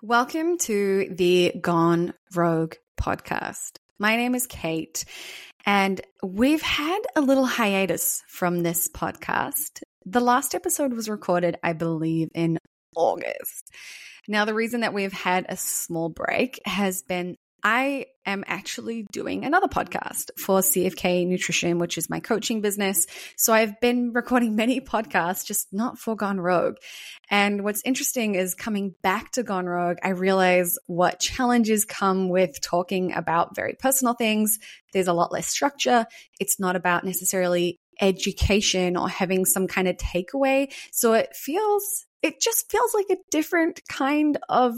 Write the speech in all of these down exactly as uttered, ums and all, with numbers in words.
Welcome to the Gone Rogue podcast. My name is Kate, and we've had a little hiatus from this podcast. The last episode was recorded, I believe, in August. Now, the reason that we've had a small break has been I am actually doing another podcast for C F K Nutrition, which is my coaching business. So I've been recording many podcasts, just not for Gone Rogue. And what's interesting is coming back to Gone Rogue, I realize what challenges come with talking about very personal things. There's a lot less structure. It's not about necessarily education or having some kind of takeaway. So it feels, it just feels like a different kind of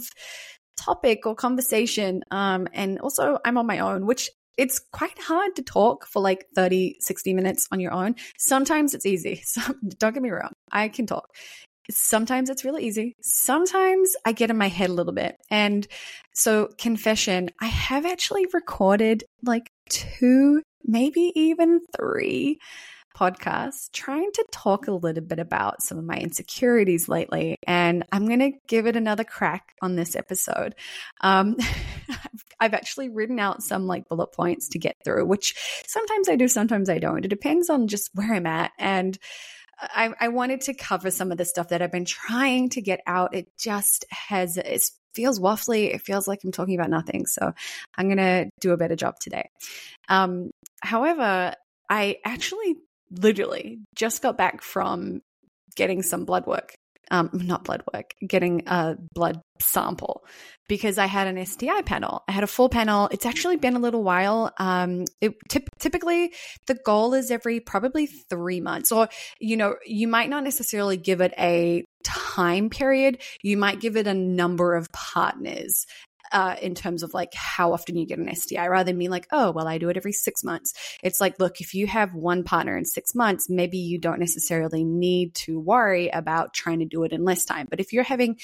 topic or conversation. Um, and also I'm on my own, which it's quite hard to talk for like thirty, sixty minutes on your own. Sometimes it's easy. So, don't get me wrong. I can talk. Sometimes it's really easy. Sometimes I get in my head a little bit. And so confession, I have actually recorded like two, maybe even three podcasts trying to talk a little bit about some of my insecurities lately. And I'm going to give it another crack on this episode. Um, I've actually written out some like bullet points to get through, which sometimes I do, sometimes I don't. It depends on just where I'm at. And I, I wanted to cover some of the stuff that I've been trying to get out. It just has, it feels waffly. It feels like I'm talking about nothing. So I'm going to do a better job today. Um, however, I actually literally just got back from getting some blood work, um, not blood work, getting a blood sample because I had an S T I panel. I had a full panel. It's actually been a little while. Um, it typ- typically the goal is every probably three months or, you know, you might not necessarily give it a time period. You might give it a number of partners. Uh, in terms of like how often you get an S T I, rather than being like, oh, well, I do it every six months. It's like, look, if you have one partner in six months, maybe you don't necessarily need to worry about trying to do it in less time. But if you're having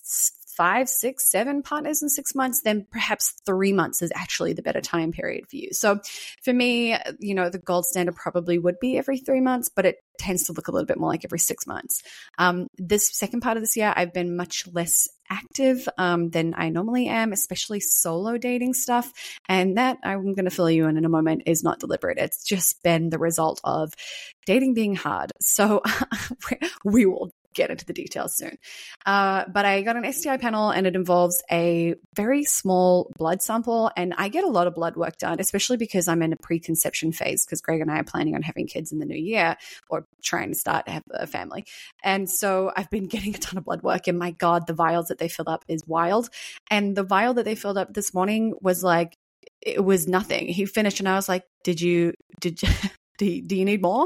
five, six, seven partners in six months, then perhaps three months is actually the better time period for you. So for me, you know, the gold standard probably would be every three months, but it tends to look a little bit more like every six months. Um, this second part of this year, I've been much less active um, than I normally am, especially solo dating stuff. And that I'm going to fill you in in a moment is not deliberate. It's just been the result of dating being hard. So we will get into the details soon. Uh, but I got an S T I panel and it involves a very small blood sample. And I get a lot of blood work done, especially because I'm in a preconception phase because Greg and I are planning on having kids in the new year or trying to start to have a family. And so I've been getting a ton of blood work and my God, the vials that they filled up is wild. And the vial that they filled up this morning was like, it was nothing. He finished and I was like, did you, did you, Do you, do you need more?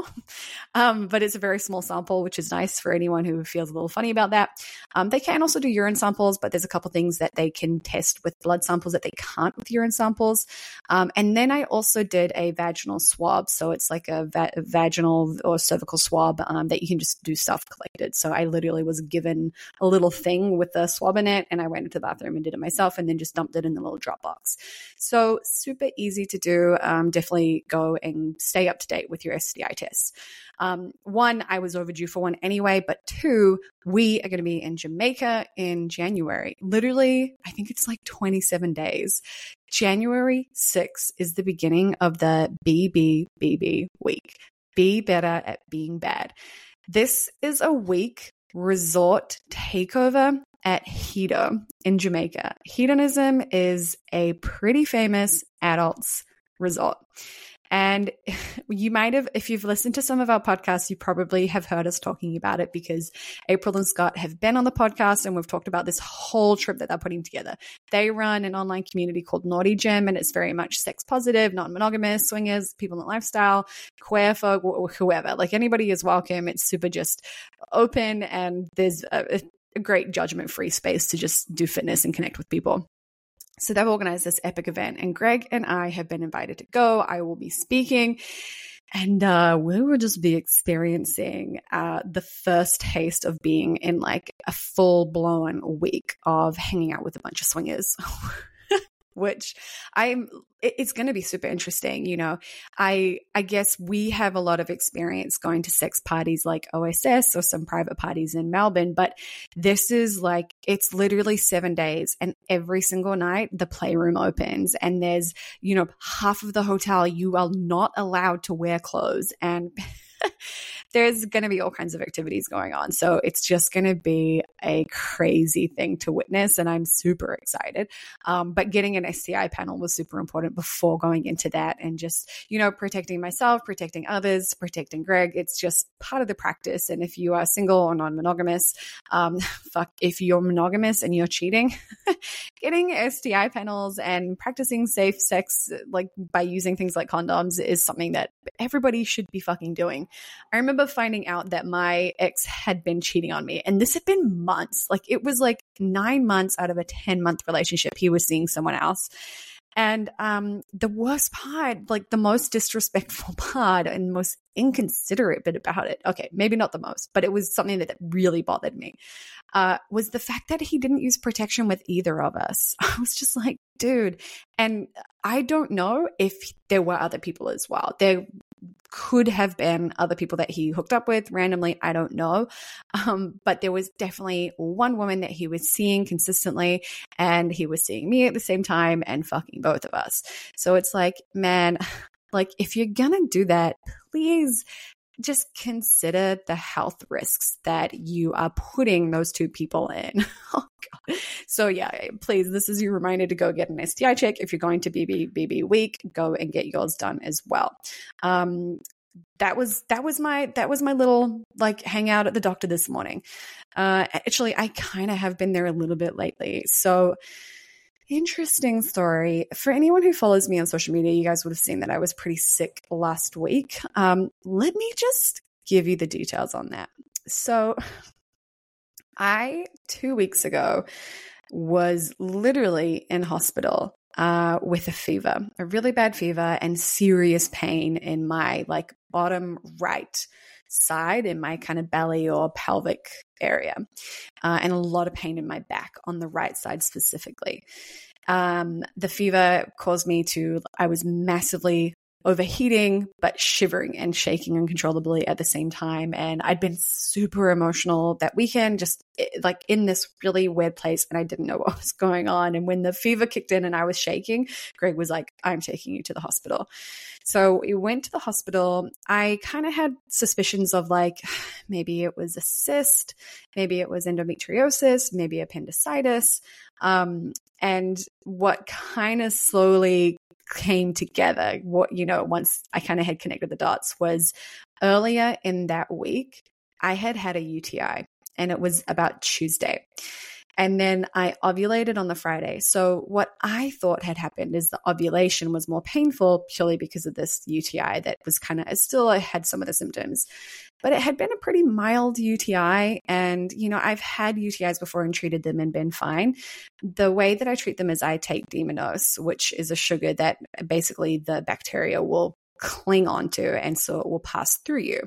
Um, but it's a very small sample, which is nice for anyone who feels a little funny about that. Um, they can also do urine samples, but there's a couple things that they can test with blood samples that they can't with urine samples. Um, and then I also did a vaginal swab. So it's like a, va- a vaginal or cervical swab um, that you can just do self-collected. So I literally was given a little thing with a swab in it and I went into the bathroom and did it myself and then just dumped it in the little drop box. So super easy to do. Um, definitely go and stay up to date with your S T I tests. Um, one, I was overdue for one anyway, but two, we are going to be in Jamaica in January. Literally, I think it's like twenty-seven days. January sixth is the beginning of the B B B B week. Be better at being bad. This is a week resort takeover at Hedo in Jamaica. Hedonism is a pretty famous adults resort. And you might have, if you've listened to some of our podcasts, you probably have heard us talking about it because April and Scott have been on the podcast and we've talked about this whole trip that they're putting together. They run an online community called Naughty Gym and it's very much sex positive, non-monogamous, swingers, people in lifestyle, queer folk, whoever. Like anybody is welcome. It's super just open and there's a, a great judgment-free space to just do fitness and connect with people. So they've organized this epic event and Greg and I have been invited to go. I will be speaking and uh, we will just be experiencing uh, the first taste of being in like a full blown week of hanging out with a bunch of swingers. which I'm, it's going to be super interesting. You know, I, I guess we have a lot of experience going to sex parties like O S S or some private parties in Melbourne, but this is like, it's literally seven days and every single night the playroom opens and there's, you know, half of the hotel, you are not allowed to wear clothes, and there's going to be all kinds of activities going on. So it's just going to be a crazy thing to witness. And I'm super excited. Um, but getting an S T I panel was super important before going into that, and just, you know, protecting myself, protecting others, protecting Greg. It's just part of the practice. And if you are single or non-monogamous, um, fuck, if you're monogamous and you're cheating, getting S T I panels and practicing safe sex, like by using things like condoms, is something that everybody should be fucking doing. I remember finding out that my ex had been cheating on me, and this had been months. Like it was like nine months out of a ten month relationship. He was seeing someone else. And um, the worst part, like the most disrespectful part and most inconsiderate bit about it, okay, maybe not the most, but it was something that, that really bothered me, uh, was the fact that he didn't use protection with either of us. I was just like, dude. And I don't know if there were other people as well. There could have been other people that he hooked up with randomly. I don't know. Um, but there was definitely one woman that he was seeing consistently, and he was seeing me at the same time and fucking both of us. So it's like, man, like if you're going to do that, please just consider the health risks that you are putting those two people in. Oh, God. So yeah, please, this is your reminder to go get an S T I check. If you're going to B B B B week, go and get yours done as well. Um, that was, that was my, that was my little like hangout at the doctor this morning. Uh, actually, I kind of have been there a little bit lately. So interesting story. For anyone who follows me on social media, you guys would have seen that I was pretty sick last week. Um, let me just give you the details on that. So I, two weeks ago, was literally in hospital uh, with a fever, a really bad fever and serious pain in my like bottom right side, in my kind of belly or pelvic area, uh, and a lot of pain in my back on the right side specifically. Um, the fever caused me to, I was massively overheating, but shivering and shaking uncontrollably at the same time. And I'd been super emotional that weekend, just like in this really weird place, and I didn't know what was going on. And when the fever kicked in and I was shaking, Greg was like, I'm taking you to the hospital. So we went to the hospital. I kind of had suspicions of like, maybe it was a cyst, maybe it was endometriosis, maybe appendicitis. Um, and what kind of slowly came together, what, you know, once I kind of had connected the dots, was earlier in that week, I had had a U T I, and it was about Tuesday. And then I ovulated on the Friday. So what I thought had happened is the ovulation was more painful purely because of this U T I that was kind of, still I had some of the symptoms, but it had been a pretty mild U T I. And, you know, I've had U T Is before and treated them and been fine. The way that I treat them is I take Demonose, which is a sugar that basically the bacteria will cling onto, and so it will pass through you.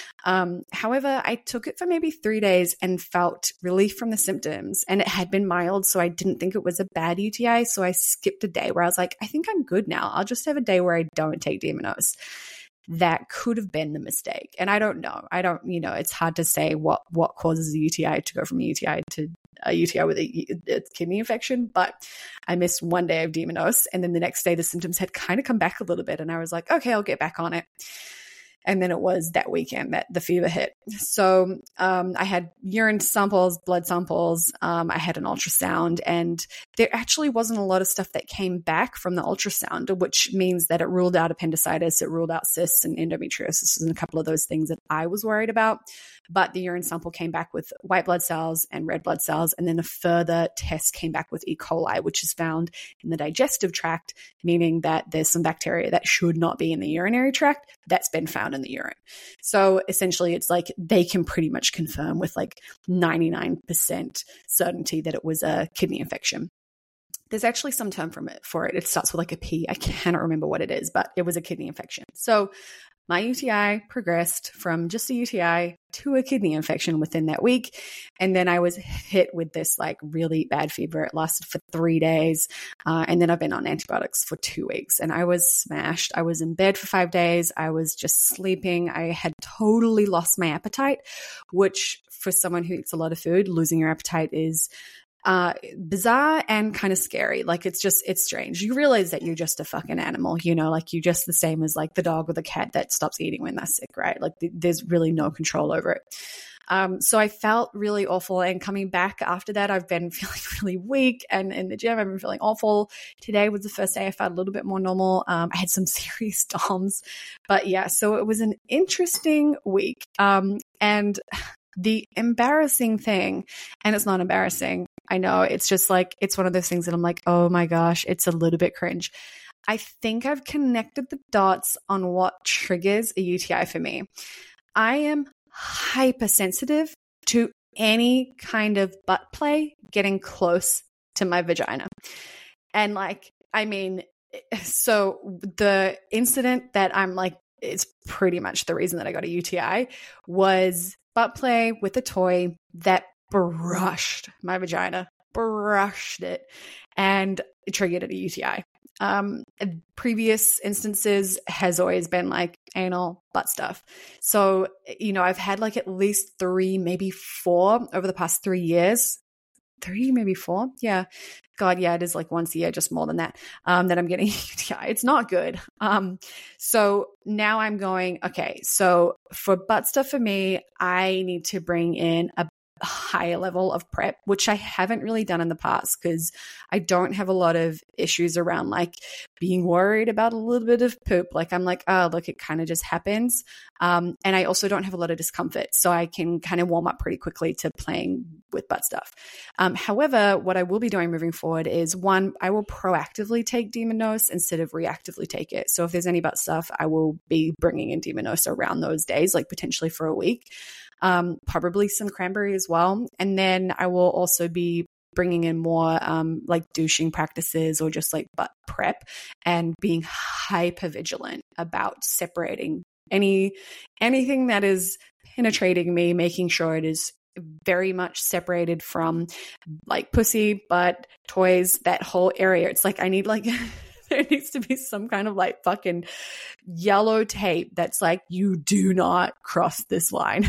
Um, however, I took it for maybe three days and felt relief from the symptoms, and it had been mild, so I didn't think it was a bad U T I. So I skipped a day where I was like, I think I'm good now. I'll just have a day where I don't take Demonose. That could have been the mistake. And I don't know. I don't, you know, it's hard to say what, what causes a U T I to go from a U T I to a U T I with a, a kidney infection. But I missed one day of Demonose. And then the next day, the symptoms had kind of come back a little bit. And I was like, okay, I'll get back on it. And then it was that weekend that the fever hit. So um, I had urine samples, blood samples. Um, I had an ultrasound, and there actually wasn't a lot of stuff that came back from the ultrasound, which means that it ruled out appendicitis, it ruled out cysts and endometriosis, and a couple of those things that I was worried about. But the urine sample came back with white blood cells and red blood cells. And then a further test came back with E. coli, which is found in the digestive tract, meaning that there's some bacteria that should not be in the urinary tract that's been found in the urine. So essentially it's like they can pretty much confirm with like ninety-nine percent certainty that it was a kidney infection. There's actually some term from it for it. It starts with like a P. I cannot remember what it is, but it was a kidney infection. So my U T I progressed from just a U T I to a kidney infection within that week. And then I was hit with this like really bad fever. It lasted for three days. Uh, and then I've been on antibiotics for two weeks and I was smashed. I was in bed for five days. I was just sleeping. I had totally lost my appetite, which for someone who eats a lot of food, losing your appetite is uh, bizarre and kind of scary. Like it's just, it's strange. You realize that you're just a fucking animal, you know, like you're just the same as like the dog or the cat that stops eating when they're sick, right? Like th- there's really no control over it. Um, so I felt really awful. And coming back after that, I've been feeling really weak and in the gym, I've been feeling awful. Today was the first day I felt a little bit more normal. Um, I had some serious D O M S, but yeah, so it was an interesting week. Um, and the embarrassing thing, and it's not embarrassing, I know, it's just like, it's one of those things that I'm like, oh my gosh, it's a little bit cringe. I think I've connected the dots on what triggers a U T I for me. I am hypersensitive to any kind of butt play getting close to my vagina. And like, I mean, so the incident that I'm like, it's pretty much the reason that I got a U T I was butt play with a toy that brushed my vagina, brushed it, and it triggered a U T I. Um, previous instances has always been like anal butt stuff. So, you know, I've had like at least three, maybe four over the past three years. Three, maybe four. Yeah. God, yeah, it is like once a year, just more than that, um, that I'm getting U T I. It's not good. Um, so now I'm going, okay, so for butt stuff for me, I need to bring in a higher level of prep, which I haven't really done in the past because I don't have a lot of issues around like being worried about a little bit of poop. Like I'm like, oh, look, it kind of just happens. Um, and I also don't have a lot of discomfort. So I can kind of warm up pretty quickly to playing with butt stuff. Um, however, what I will be doing moving forward is one, I will proactively take Demonose instead of reactively take it. So if there's any butt stuff, I will be bringing in Demonose around those days, like potentially for a week. Um, probably some cranberry as well. And then I will also be bringing in more um, like douching practices or just like butt prep and being hyper vigilant about separating any anything that is penetrating me, making sure it is very much separated from like pussy, butt, toys, that whole area. It's like I need like there needs to be some kind of like fucking yellow tape that's like, you do not cross this line.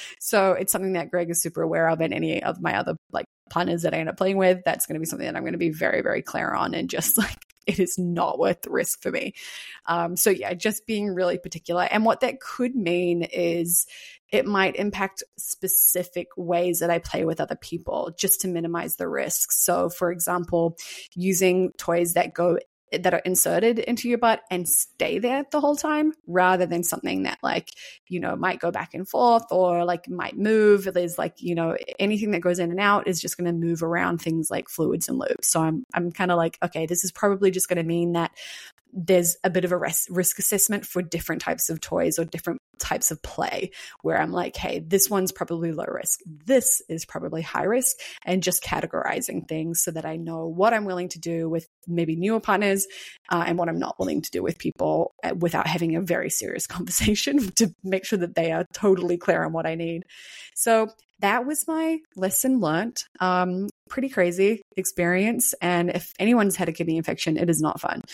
So it's something that Greg is super aware of, and any of my other like partners that I end up playing with, that's going to be something that I'm going to be very, very clear on, and just like, it is not worth the risk for me. Um, so yeah, just being really particular. And what that could mean is it might impact specific ways that I play with other people just to minimize the risk. So for example, using toys that go that are inserted into your butt and stay there the whole time, rather than something that like, you know, might go back and forth or like might move. There's like, you know, anything that goes in and out is just going to move around things like fluids and lube. So I'm, I'm kind of like, okay, this is probably just going to mean that there's a bit of a risk, risk assessment for different types of toys or different types of play, where I'm like, hey, this one's probably low risk, this is probably high risk, and just categorizing things so that I know what I'm willing to do with maybe newer partners uh, and what I'm not willing to do with people uh, without having a very serious conversation to make sure that they are totally clear on what I need. So that was my lesson learned. Um, pretty crazy experience. And if anyone's had a kidney infection, it is not fun.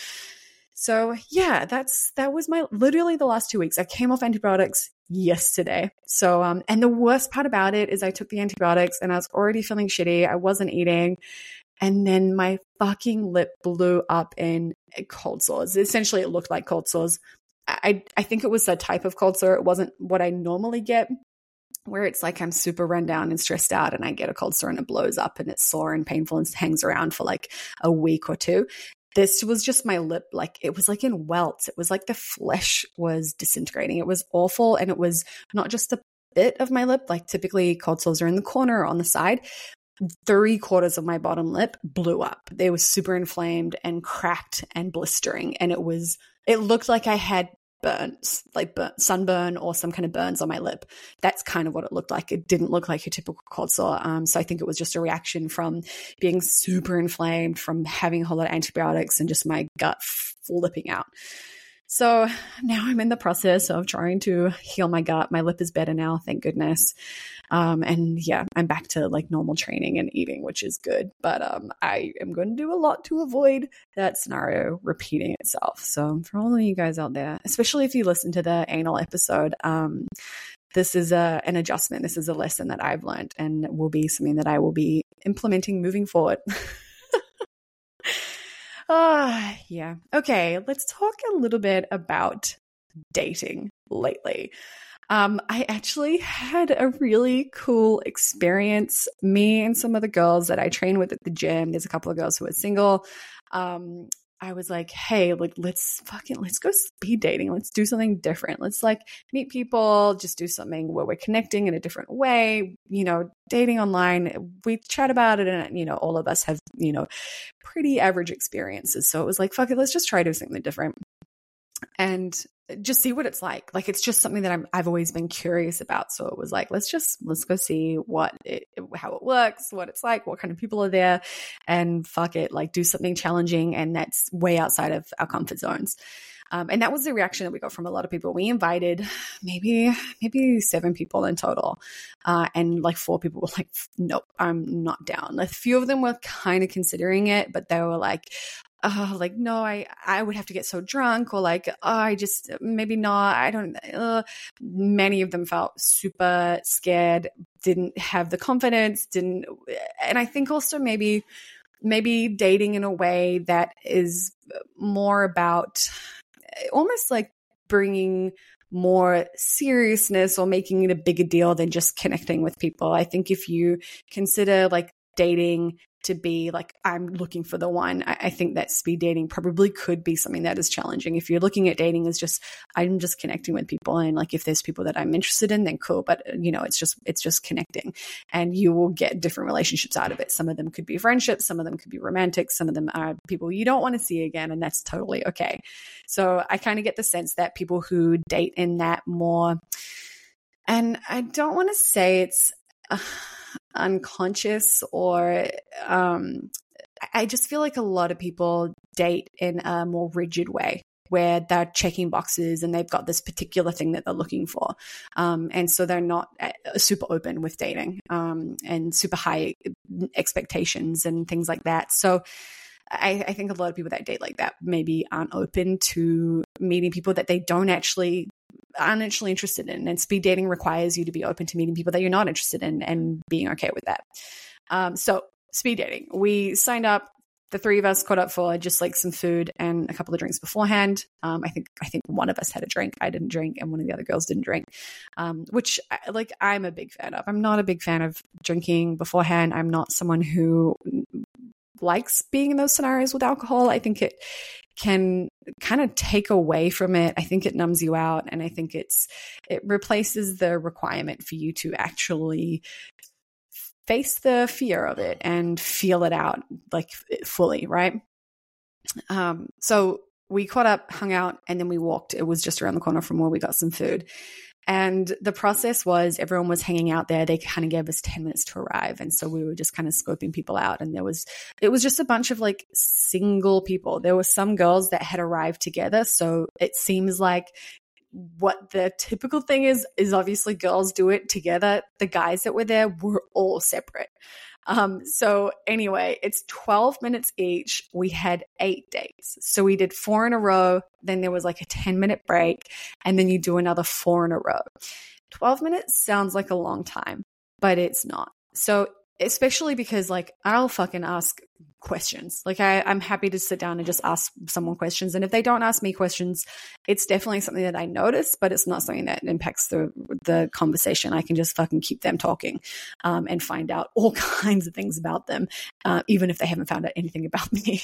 So yeah, that's, that was my, literally the last two weeks. I came off antibiotics yesterday. So, um, and the worst part about it is I took the antibiotics and I was already feeling shitty. I wasn't eating. And then my fucking lip blew up in cold sores. Essentially, it looked like cold sores. I, I think it was a type of cold sore. It wasn't what I normally get, where it's like I'm super run down and stressed out and I get a cold sore and it blows up and it's sore and painful and hangs around for like a week or two. This was just my lip, like it was like in welts. It was like the flesh was disintegrating. It was awful. And it was not just a bit of my lip, like typically cold sores are in the corner or on the side. Three quarters of my bottom lip blew up. They were super inflamed and cracked and blistering. And it was, it looked like I had burns, like burn, sunburn or some kind of burns on my lip. That's kind of what it looked like. It didn't look like a typical cold sore. Um, so I think it was just a reaction from being super inflamed, from having a whole lot of antibiotics and just my gut flipping out. So now I'm in the process of trying to heal my gut. My lip is better now, thank goodness. Um, and yeah, I'm back to like normal training and eating, which is good. But um, I am going to do a lot to avoid that scenario repeating itself. So for all of you guys out there, especially if you listen to the anal episode, um, this is a, an adjustment. This is a lesson that I've learned and will be something that I will be implementing moving forward. Ah, uh, yeah. Okay, let's talk a little bit about dating lately. Um, I actually had a really cool experience. Me and some of the girls that I train with at the gym, there's a couple of girls who are single. Um, I was like, hey, like, let's fucking, let's go speed dating. Let's do something different. Let's like meet people, just do something where we're connecting in a different way. You know, dating online, we chat about it and, you know, all of us have, you know, pretty average experiences. So it was like, fuck it, let's just try to do something different and just see what it's like. Like, it's just something that I'm, I've always been curious about. So it was like, let's just, let's go see what it, how it works, what it's like, what kind of people are there, and fuck it, like do something challenging. And that's way outside of our comfort zones. Um, and that was the reaction that we got from a lot of people. We invited maybe, maybe seven people in total. Uh, and like four people were like, nope, I'm not down. A few of them were kind of considering it, but they were like, oh, like, no, I, I would have to get so drunk, or like, oh, I just, maybe not. I don't, uh. Many of them felt super scared, didn't have the confidence, didn't. And I think also maybe, maybe dating in a way that is more about almost like bringing more seriousness or making it a bigger deal than just connecting with people. I think if you consider like dating to be like, I'm looking for the one, I, I think that speed dating probably could be something that is challenging. If you're looking at dating as just, I'm just connecting with people, and like if there's people that I'm interested in, then cool. But you know, it's just, it's just connecting, and you will get different relationships out of it. Some of them could be friendships, some of them could be romantic, some of them are people you don't want to see again, and that's totally okay. So I kind of get the sense that people who date in that more, and I don't want to say it's uh, unconscious, or um, I just feel like a lot of people date in a more rigid way, where they're checking boxes and they've got this particular thing that they're looking for. Um, and so they're not super open with dating um, and super high expectations and things like that. So I, I think a lot of people that date like that maybe aren't open to meeting people that they don't actually aren't actually interested in. And speed dating requires you to be open to meeting people that you're not interested in and being okay with that. Um, so speed dating, we signed up. The three of us caught up for just like some food and a couple of drinks beforehand. Um, I think I think one of us had a drink. I didn't drink, and one of the other girls didn't drink, um, which like I'm a big fan of. I'm not a big fan of drinking beforehand. I'm not someone who likes being in those scenarios with alcohol. I think it can kind of take away from it. I think it numbs you out, and I think it's it replaces the requirement for you to actually face the fear of it and feel it out like fully, right? Um, so we caught up, hung out, and then we walked. It was just around the corner from where we got some food. And the process was everyone was hanging out there. They kind of gave us ten minutes to arrive. And so we were just kind of scoping people out. And there was, it was just a bunch of like single people. There were some girls that had arrived together. So it seems like what the typical thing is, is obviously girls do it together. The guys that were there were all separate. Um, so anyway, it's twelve minutes each. We had eight dates. So we did four in a row. Then there was like a ten minute break, and then you do another four in a row. twelve minutes sounds like a long time, but it's not. So especially because like I'll fucking ask questions. Like I, I'm happy to sit down and just ask someone questions. And if they don't ask me questions, it's definitely something that I notice, but it's not something that impacts the the conversation. I can just fucking keep them talking um, and find out all kinds of things about them, uh, even if they haven't found out anything about me.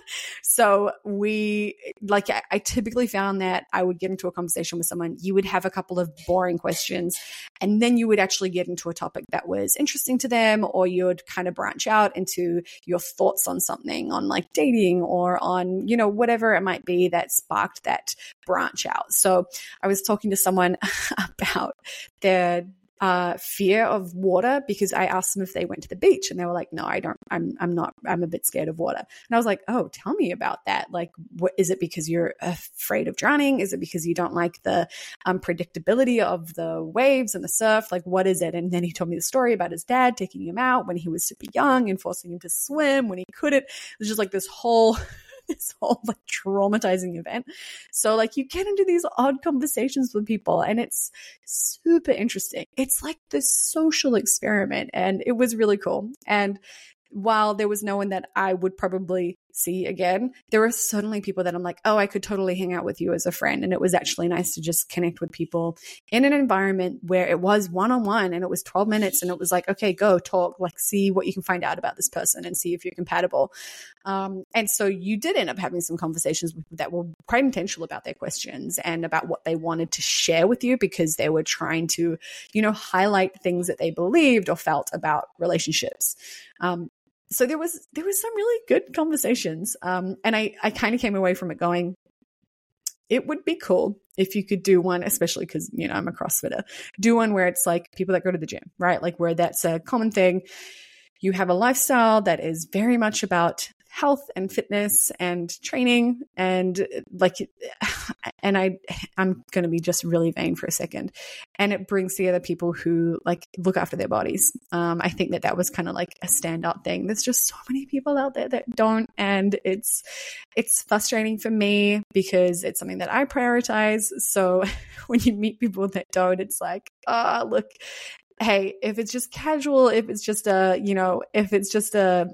So we, like I, I typically found that I would get into a conversation with someone, you would have a couple of boring questions, and then you would actually get into a topic that was interesting to them, or you'd kind of branch out into your thoughts on something, on like dating or on, you know, whatever it might be that sparked that branch out. So I was talking to someone about their uh, fear of water because I asked them if they went to the beach and they were like, no, I don't, I'm, I'm not, I'm a bit scared of water. And I was like, oh, tell me about that. Like, what is it because you're afraid of drowning? Is it because you don't like the unpredictability of the waves and the surf? Like, what is it? And then he told me the story about his dad taking him out when he was super young and forcing him to swim when he couldn't. It was just like this whole this whole like traumatizing event. So like you get into these odd conversations with people and it's super interesting. It's like this social experiment and it was really cool. And while there was no one that I would probably see again, there were certainly people that I'm like, oh, I could totally hang out with you as a friend. And it was actually nice to just connect with people in an environment where it was one-on-one and it was twelve minutes and it was like, okay, go talk, like see what you can find out about this person and see if you're compatible. Um, and so you did end up having some conversations that were quite intentional about their questions and about what they wanted to share with you because they were trying to, you know, highlight things that they believed or felt about relationships. Um, So there was there was some really good conversations, um, and I, I kind of came away from it going, it would be cool if you could do one, especially because, you know, I'm a CrossFitter, do one where it's like people that go to the gym, right? Like where that's a common thing. You have a lifestyle that is very much about health and fitness and training and like, and I, I'm going to be just really vain for a second. And it brings together people who like look after their bodies. Um, I think that that was kind of like a standout thing. There's just so many people out there that don't. And it's, it's frustrating for me because it's something that I prioritize. So when you meet people that don't, it's like, oh, look, hey, if it's just casual, if it's just a, you know, if it's just a,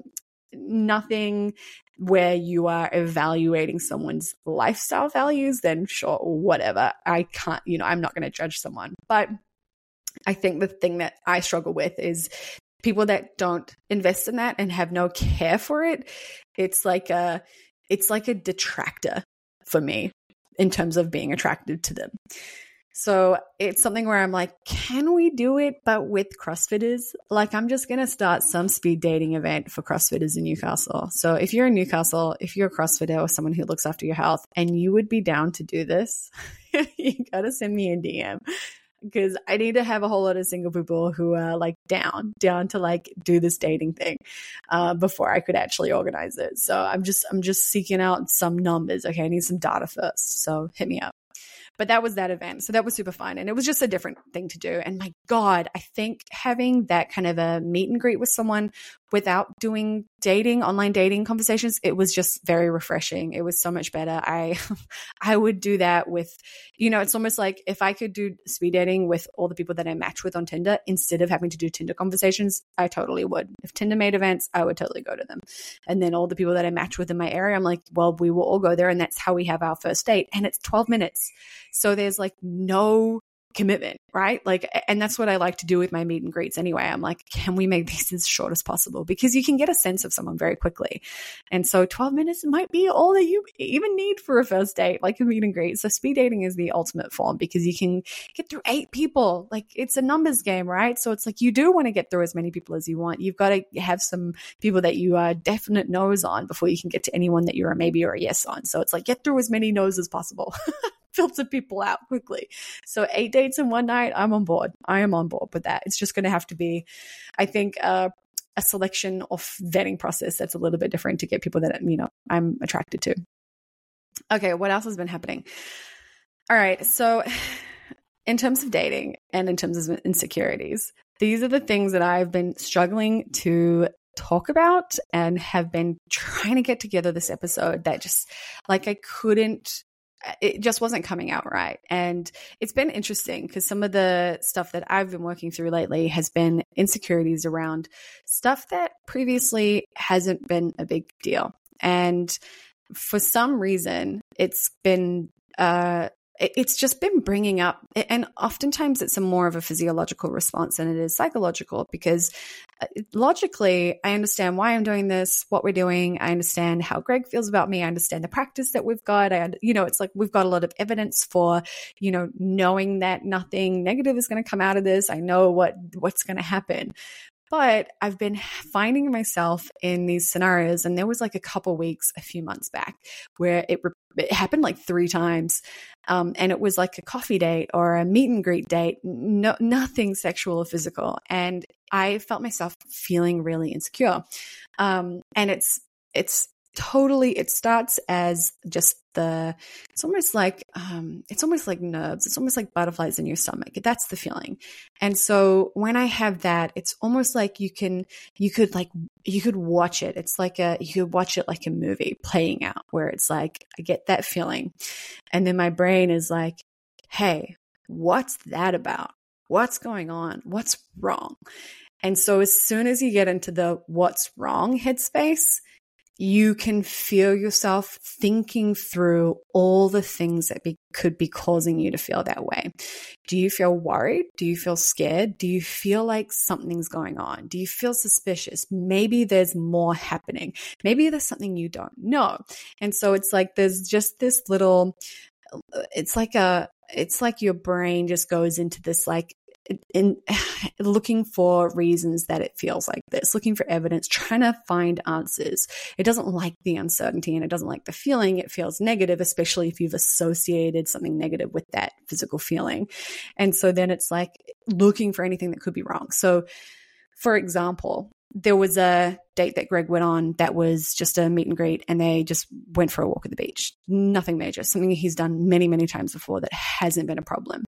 nothing where you are evaluating someone's lifestyle values, then sure, whatever. I can't, you know, I'm not going to judge someone. But I think the thing that I struggle with is people that don't invest in that and have no care for it. It's like a, it's like a detractor for me in terms of being attracted to them. So it's something where I'm like, can we do it, but with CrossFitters? Like, I'm just going to start some speed dating event for CrossFitters in Newcastle. So if you're in Newcastle, if you're a CrossFitter or someone who looks after your health and you would be down to do this, you got to send me a D M because I need to have a whole lot of single people who are like down, down to like do this dating thing uh, before I could actually organize it. So I'm just, I'm just seeking out some numbers. Okay. I need some data first. So hit me up. But that was that event. So that was super fun. And it was just a different thing to do. And my God, I think having that kind of a meet and greet with someone without doing dating, online dating conversations, it was just very refreshing. It was so much better. I, I would do that with, you know, it's almost like if I could do speed dating with all the people that I match with on Tinder, instead of having to do Tinder conversations, I totally would. If Tinder made events, I would totally go to them. And then all the people that I match with in my area, I'm like, well, we will all go there. And that's how we have our first date. And it's twelve minutes. So there's like no commitment, right? Like, and that's what I like to do with my meet and greets anyway. I'm like, can we make these as short as possible? Because you can get a sense of someone very quickly. And so twelve minutes might be all that you even need for a first date, like a meet and greet. So speed dating is the ultimate form because you can get through eight people. Like it's a numbers game, right? So it's like you do want to get through as many people as you want. You've got to have some people that you are definite no's on before you can get to anyone that you're a maybe or a yes on. So it's like get through as many no's as possible. Filter people out quickly. So eight dates in one night, I'm on board. I am on board with that. It's just going to have to be, I think, uh, a selection of vetting process that's a little bit different to get people that, you know, I'm attracted to. Okay, what else has been happening? All right, so in terms of dating and in terms of insecurities, these are the things that I've been struggling to talk about and have been trying to get together this episode that just, like, I couldn't it just wasn't coming out right. And it's been interesting because some of the stuff that I've been working through lately has been insecurities around stuff that previously hasn't been a big deal. And for some reason, it's been, uh, it's just been bringing up, and oftentimes it's a more of a physiological response than it is psychological, because logically, I understand why I'm doing this, what we're doing. I understand how Greg feels about me. I understand the practice that we've got. I, you know, it's like we've got a lot of evidence for, you know, knowing that nothing negative is going to come out of this. I know what what's going to happen. But I've been finding myself in these scenarios, and there was like a couple weeks, a few months back, where it, it happened like three times. Um, and it was like a coffee date or a meet and greet date, no, nothing sexual or physical. And I felt myself feeling really insecure. Um, and it's, it's, Totally. It starts as just the, it's almost like, um, it's almost like nerves. It's almost like butterflies in your stomach. That's the feeling. And so when I have that, it's almost like you can, you could like, you could watch it. It's like a, you could watch it like a movie playing out where it's like, I get that feeling. And then my brain is like, hey, what's that about? What's going on? What's wrong? And so as soon as you get into the what's wrong headspace, you can feel yourself thinking through all the things that be, could be causing you to feel that way. Do you feel worried? Do you feel scared? Do you feel like something's going on? Do you feel suspicious? Maybe there's more happening. Maybe there's something you don't know. And so it's like there's just this little, it's like a, it's like your brain just goes into this like, in looking for reasons that it feels like this, looking for evidence, trying to find answers. It doesn't like the uncertainty and it doesn't like the feeling. It feels negative, especially if you've associated something negative with that physical feeling. And so then it's like looking for anything that could be wrong. So for example, there was a date that Greg went on that was just a meet and greet, and they just went for a walk at the beach. Nothing major, something he's done many, many times before that hasn't been a problem.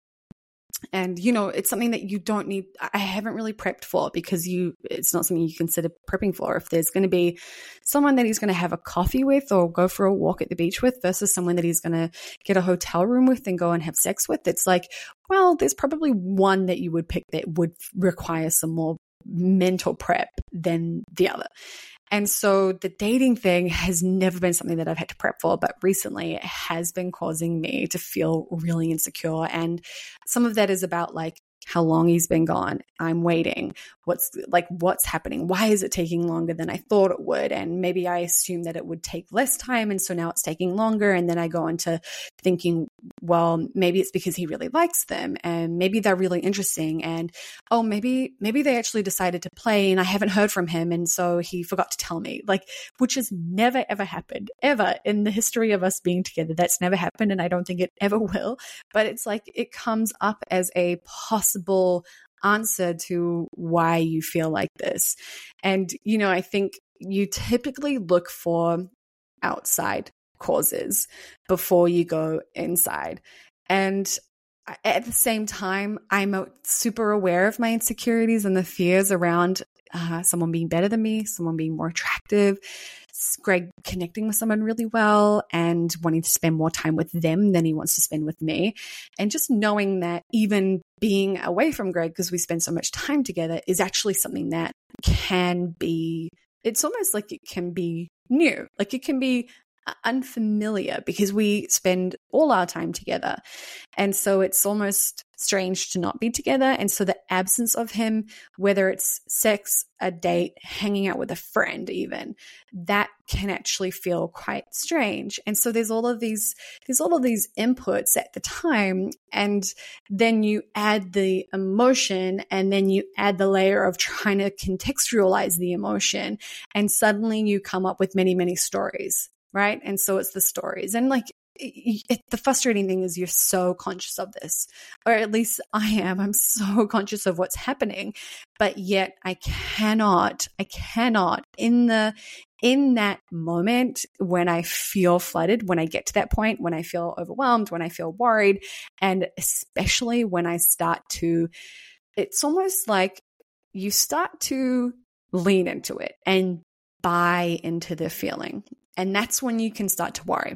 And, you know, it's something that you don't need, I haven't really prepped for because you, it's not something you consider prepping for. If there's going to be someone that he's going to have a coffee with or go for a walk at the beach with versus someone that he's going to get a hotel room with and go and have sex with, it's like, well, there's probably one that you would pick that would require some more mental prep than the other. And so the dating thing has never been something that I've had to prep for, but recently it has been causing me to feel really insecure. And some of that is about like how long he's been gone. I'm waiting. What's like, what's happening? Why is it taking longer than I thought it would? And maybe I assumed that it would take less time. And so now it's taking longer. And then I go into thinking, well, maybe it's because he really likes them and maybe they're really interesting. And, oh, maybe, maybe they actually decided to play and I haven't heard from him. And so he forgot to tell me, like, which has never, ever happened ever in the history of us being together. That's never happened. And I don't think it ever will, but it's like, it comes up as a possible answer to why you feel like this. And, you know, I think you typically look for outside causes before you go inside. And at the same time, I'm super aware of my insecurities and the fears around uh, someone being better than me, someone being more attractive, Greg connecting with someone really well and wanting to spend more time with them than he wants to spend with me. And just knowing that even being away from Greg, because we spend so much time together, is actually something that can be, it's almost like it can be new. Like it can be unfamiliar because we spend all our time together. And so it's almost strange to not be together. And so the absence of him, whether it's sex, a date, hanging out with a friend even, that can actually feel quite strange. And so there's all of these, there's all of these inputs at the time. And then you add the emotion and then you add the layer of trying to contextualize the emotion. And suddenly you come up with many, many stories. Right. And so it's the stories. And like it, it, the frustrating thing is you're so conscious of this, or at least I am. I'm so conscious of what's happening, but yet I cannot, I cannot in the, in that moment when I feel flooded, when I get to that point, when I feel overwhelmed, when I feel worried, and especially when I start to, it's almost like you start to lean into it and buy into the feeling. And that's when you can start to worry.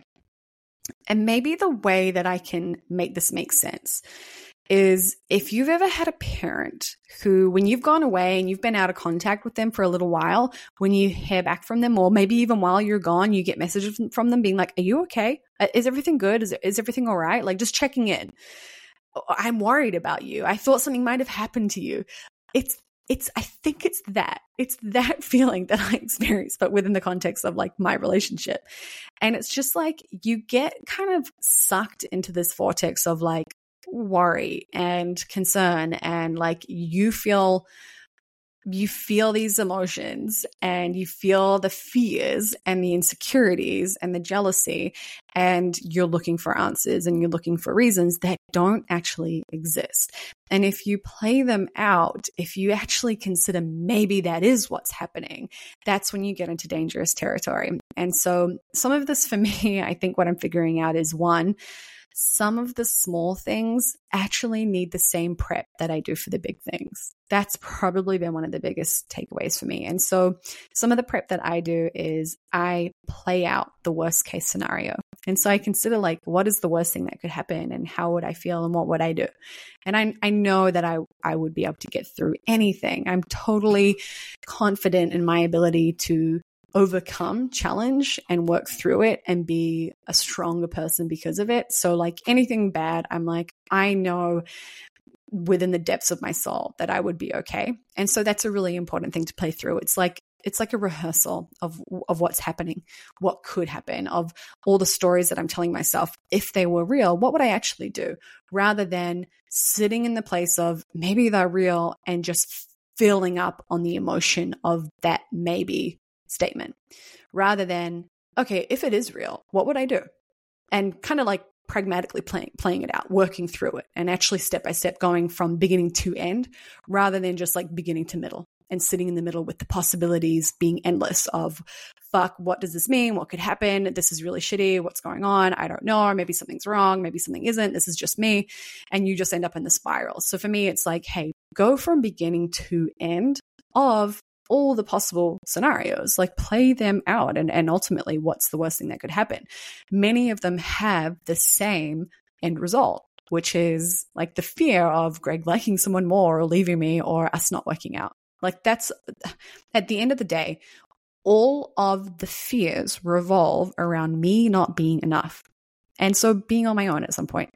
And maybe the way that I can make this make sense is if you've ever had a parent who, when you've gone away and you've been out of contact with them for a little while, when you hear back from them, or maybe even while you're gone, you get messages from them being like, are you okay? Is everything good? Is, is everything all right? Like just checking in. I'm worried about you. I thought something might have happened to you. It's It's, I think it's that, it's that feeling that I experience, but within the context of like my relationship. And it's just like, you get kind of sucked into this vortex of like worry and concern. And like, you feel you feel these emotions and you feel the fears and the insecurities and the jealousy, and you're looking for answers and you're looking for reasons that don't actually exist. And if you play them out, if you actually consider maybe that is what's happening, that's when you get into dangerous territory. And so some of this for me, I think what I'm figuring out is, one, some of the small things actually need the same prep that I do for the big things. That's probably been one of the biggest takeaways for me. And so some of the prep that I do is I play out the worst case scenario. And so I consider, like, what is the worst thing that could happen and how would I feel and what would I do? And I, I know that I, I would be able to get through anything. I'm totally confident in my ability to overcome challenge and work through it and be a stronger person because of it. So like anything bad, I'm like, I know within the depths of my soul that I would be okay. And so that's a really important thing to play through. It's like, it's like a rehearsal of, of what's happening, what could happen, of all the stories that I'm telling myself. If they were real, what would I actually do? Rather than sitting in the place of maybe they're real and just filling up on the emotion of that maybe statement, rather than, okay, if it is real, what would I do? And kind of like pragmatically playing, playing it out, working through it, and actually step by step going from beginning to end, rather than just like beginning to middle and sitting in the middle with the possibilities being endless of, fuck, what does this mean? What could happen? This is really shitty. What's going on? I don't know. Or maybe something's wrong. Maybe something isn't. This is just me. And you just end up in the spiral. So for me, it's like, hey, go from beginning to end of all the possible scenarios, like play them out. And, and ultimately, what's the worst thing that could happen? Many of them have the same end result, which is like the fear of Greg liking someone more or leaving me or us not working out. Like that's, at the end of the day, all of the fears revolve around me not being enough. And so being on my own at some point,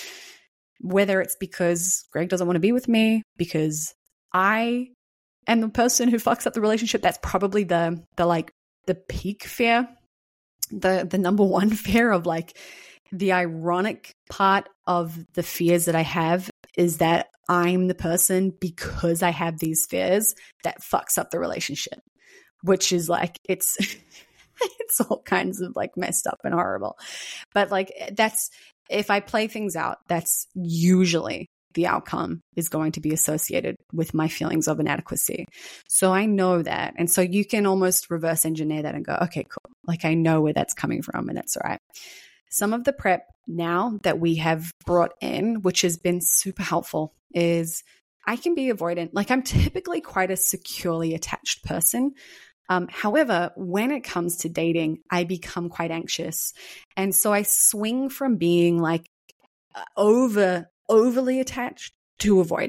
whether it's because Greg doesn't want to be with me, because I am the person who fucks up the relationship, that's probably the, the like the peak fear, the, the number one fear of like the ironic part of the fears that I have is that I'm the person, because I have these fears, that fucks up the relationship, which is like, it's, it's all kinds of like messed up and horrible. But like, that's, if I play things out, that's usually the outcome is going to be associated with my feelings of inadequacy. So I know that. And so you can almost reverse engineer that and go, okay, cool. Like I know where that's coming from and that's all right. Some of the prep now that we have brought in, which has been super helpful, is I can be avoidant. Like I'm typically quite a securely attached person. Um, however, when it comes to dating, I become quite anxious. And so I swing from being like over, overly attached to avoidant.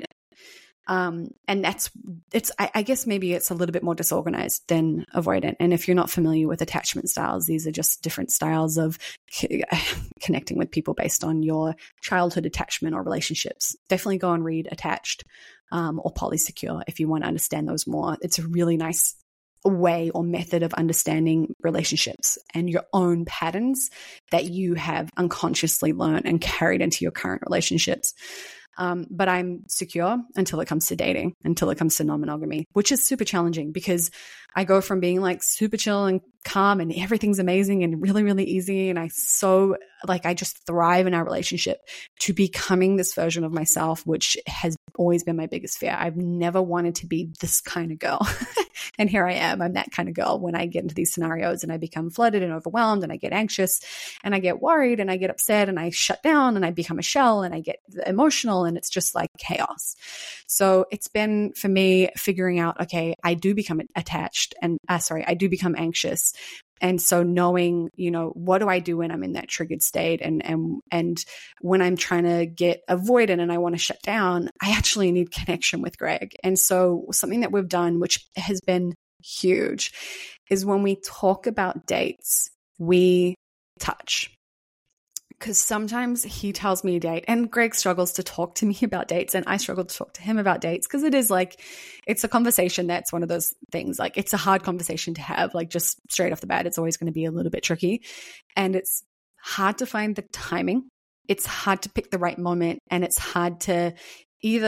Um, and that's, it's, I, I guess maybe it's a little bit more disorganized than avoidant. And if you're not familiar with attachment styles, these are just different styles of c- connecting with people based on your childhood attachment or relationships. Definitely go and read Attached, um, or Polysecure if you want to understand those more. It's a really nice way or method of understanding relationships and your own patterns that you have unconsciously learned and carried into your current relationships. Um, but I'm secure until it comes to dating, until it comes to non-monogamy, which is super challenging because I go from being like super chill and calm and everything's amazing and really, really easy. And I so like, I just thrive in our relationship, to becoming this version of myself, which has always been my biggest fear. I've never wanted to be this kind of girl. And here I am. I'm that kind of girl when I get into these scenarios and I become flooded and overwhelmed and I get anxious and I get worried and I get upset and I shut down and I become a shell and I get emotional and it's just like chaos. So it's been for me figuring out, okay, I do become attached and uh, sorry, I do become anxious. And so knowing, you know, what do I do when I'm in that triggered state and, and, and when I'm trying to get avoidant and I want to shut down, I actually need connection with Greg. And so something that we've done, which has been huge, is when we talk about dates, we touch. Because sometimes he tells me a date and Greg struggles to talk to me about dates and I struggle to talk to him about dates because it is like, it's a conversation that's one of those things, like it's a hard conversation to have, like just straight off the bat, it's always going to be a little bit tricky and it's hard to find the timing. It's hard to pick the right moment and it's hard to either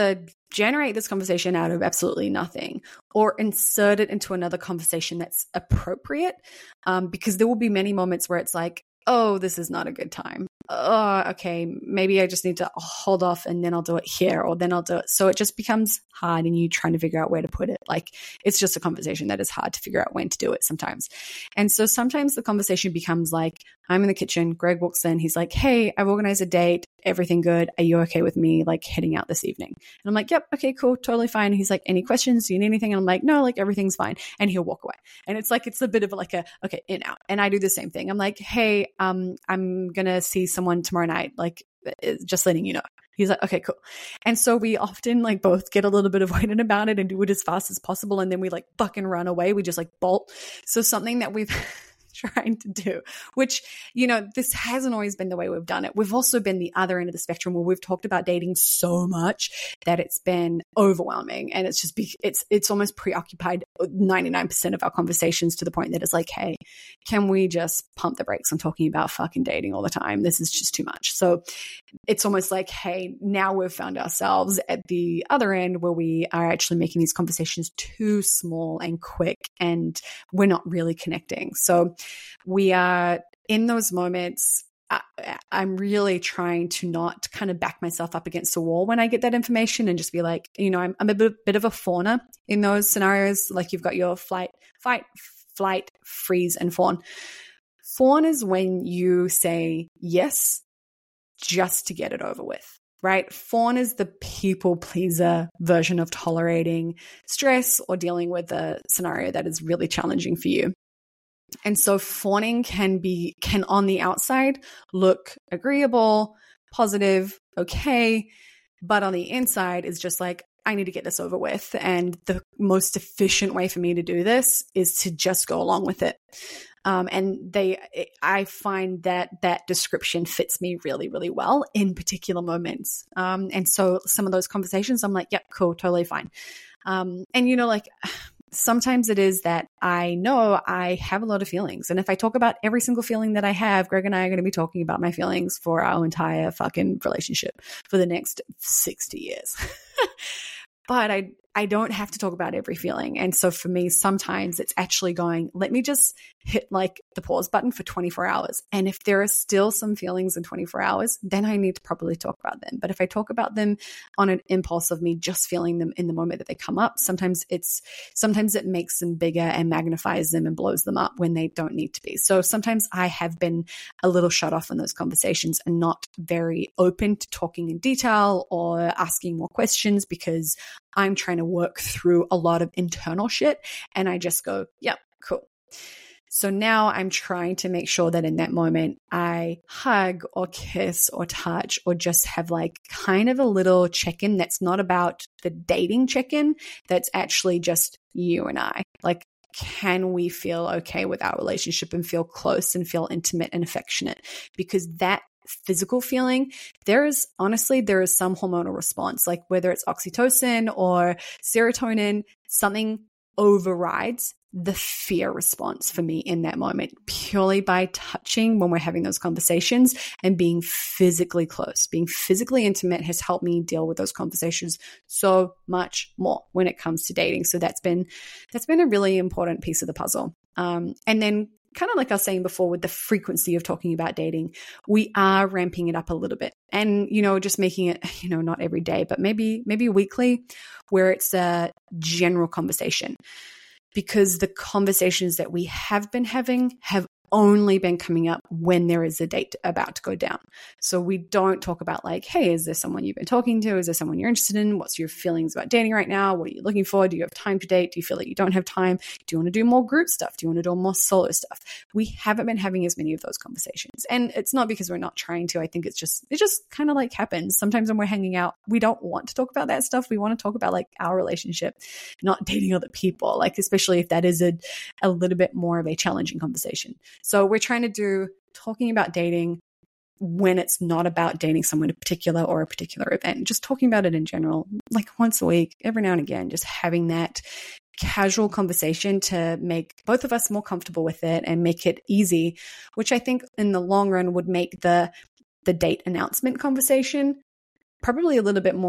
generate this conversation out of absolutely nothing, or insert it into another conversation that's appropriate. Um, because there will be many moments where it's like, oh, this is not a good time. Oh, okay, maybe I just need to hold off and then I'll do it here, or then I'll do it. So it just becomes hard and you trying to figure out where to put it. Like, it's just a conversation that is hard to figure out when to do it sometimes. And so sometimes the conversation becomes like, I'm in the kitchen, Greg walks in, he's like, hey, I've organized a date, everything good. Are you okay with me like heading out this evening? And I'm like, yep, okay, cool, totally fine. He's like, any questions? Do you need anything? And I'm like, no, like everything's fine. And he'll walk away. And it's like, it's a bit of like a, okay, in, out. And I do the same thing. I'm like, hey, um, I'm going to see someone tomorrow night, like just letting you know. He's like, okay, cool. And so we often like both get a little bit avoidant about it and do it as fast as possible. And then we like fucking run away. We just like bolt. So something that we've trying to do, which, you know, this hasn't always been the way we've done it. We've also been the other end of the spectrum where we've talked about dating so much that it's been overwhelming, and it's just, be, it's, it's almost preoccupied ninety-nine percent of our conversations, to the point that it's like, hey, can we just pump the brakes on talking about fucking dating all the time? This is just too much. So it's almost like, hey, now we've found ourselves at the other end where we are actually making these conversations too small and quick, and we're not really connecting. So we are in those moments. I, I'm really trying to not kind of back myself up against a wall when I get that information, and just be like, you know, I'm, I'm a bit, bit of a fawner in those scenarios. Like, you've got your flight, fight, flight, freeze, and fawn. Fawn is when you say yes just to get it over with, right? Fawn is the people pleaser version of tolerating stress or dealing with a scenario that is really challenging for you. And so fawning can be, can on the outside look agreeable, positive, okay, but on the inside is just like, I need to get this over with. And the most efficient way for me to do this is to just go along with it. Um, and they, I find that that description fits me really, really well in particular moments. Um, and so some of those conversations, I'm like, yep, cool, totally fine. Um, and you know, like, sometimes it is that I know I have a lot of feelings. And if I talk about every single feeling that I have, Greg and I are going to be talking about my feelings for our entire fucking relationship for the next sixty years. But I, I don't have to talk about every feeling. And so for me, sometimes it's actually going, let me just hit like the pause button for twenty-four hours. And if there are still some feelings in twenty-four hours, then I need to probably talk about them. But if I talk about them on an impulse of me just feeling them in the moment that they come up, sometimes it's, sometimes it makes them bigger and magnifies them and blows them up when they don't need to be. So sometimes I have been a little shut off in those conversations and not very open to talking in detail or asking more questions, because I'm trying to work through a lot of internal shit, and I just go, yep, cool. So now I'm trying to make sure that in that moment I hug or kiss or touch or just have like kind of a little check-in that's not about the dating check-in, that's actually just you and I. Like, can we feel okay with our relationship and feel close and feel intimate and affectionate? Because that physical feeling, there is honestly, there is some hormonal response, like whether it's oxytocin or serotonin, something overrides the fear response for me in that moment, purely by touching when we're having those conversations and being physically close. Being physically intimate has helped me deal with those conversations so much more when it comes to dating. So that's been, that's been a really important piece of the puzzle. Um, and then kind of like I was saying before, with the frequency of talking about dating, we are ramping it up a little bit, and, you know, just making it, you know, not every day, but maybe, maybe weekly, where it's a general conversation, because the conversations that we have been having have only been coming up when there is a date about to go down. So we don't talk about like, hey, is there someone you've been talking to? Is there someone you're interested in? What's your feelings about dating right now? What are you looking for? Do you have time to date? Do you feel like you don't have time? Do you want to do more group stuff? Do you want to do more solo stuff? We haven't been having as many of those conversations. And it's not because we're not trying to. I think it's just, it just kind of like happens. Sometimes when we're hanging out, we don't want to talk about that stuff. We want to talk about like our relationship, not dating other people, like especially if that is a, a little bit more of a challenging conversation. So we're trying to do talking about dating when it's not about dating someone in particular or a particular event, just talking about it in general, like once a week, every now and again, just having that casual conversation to make both of us more comfortable with it and make it easy, which I think in the long run would make the the date announcement conversation probably a little bit more of a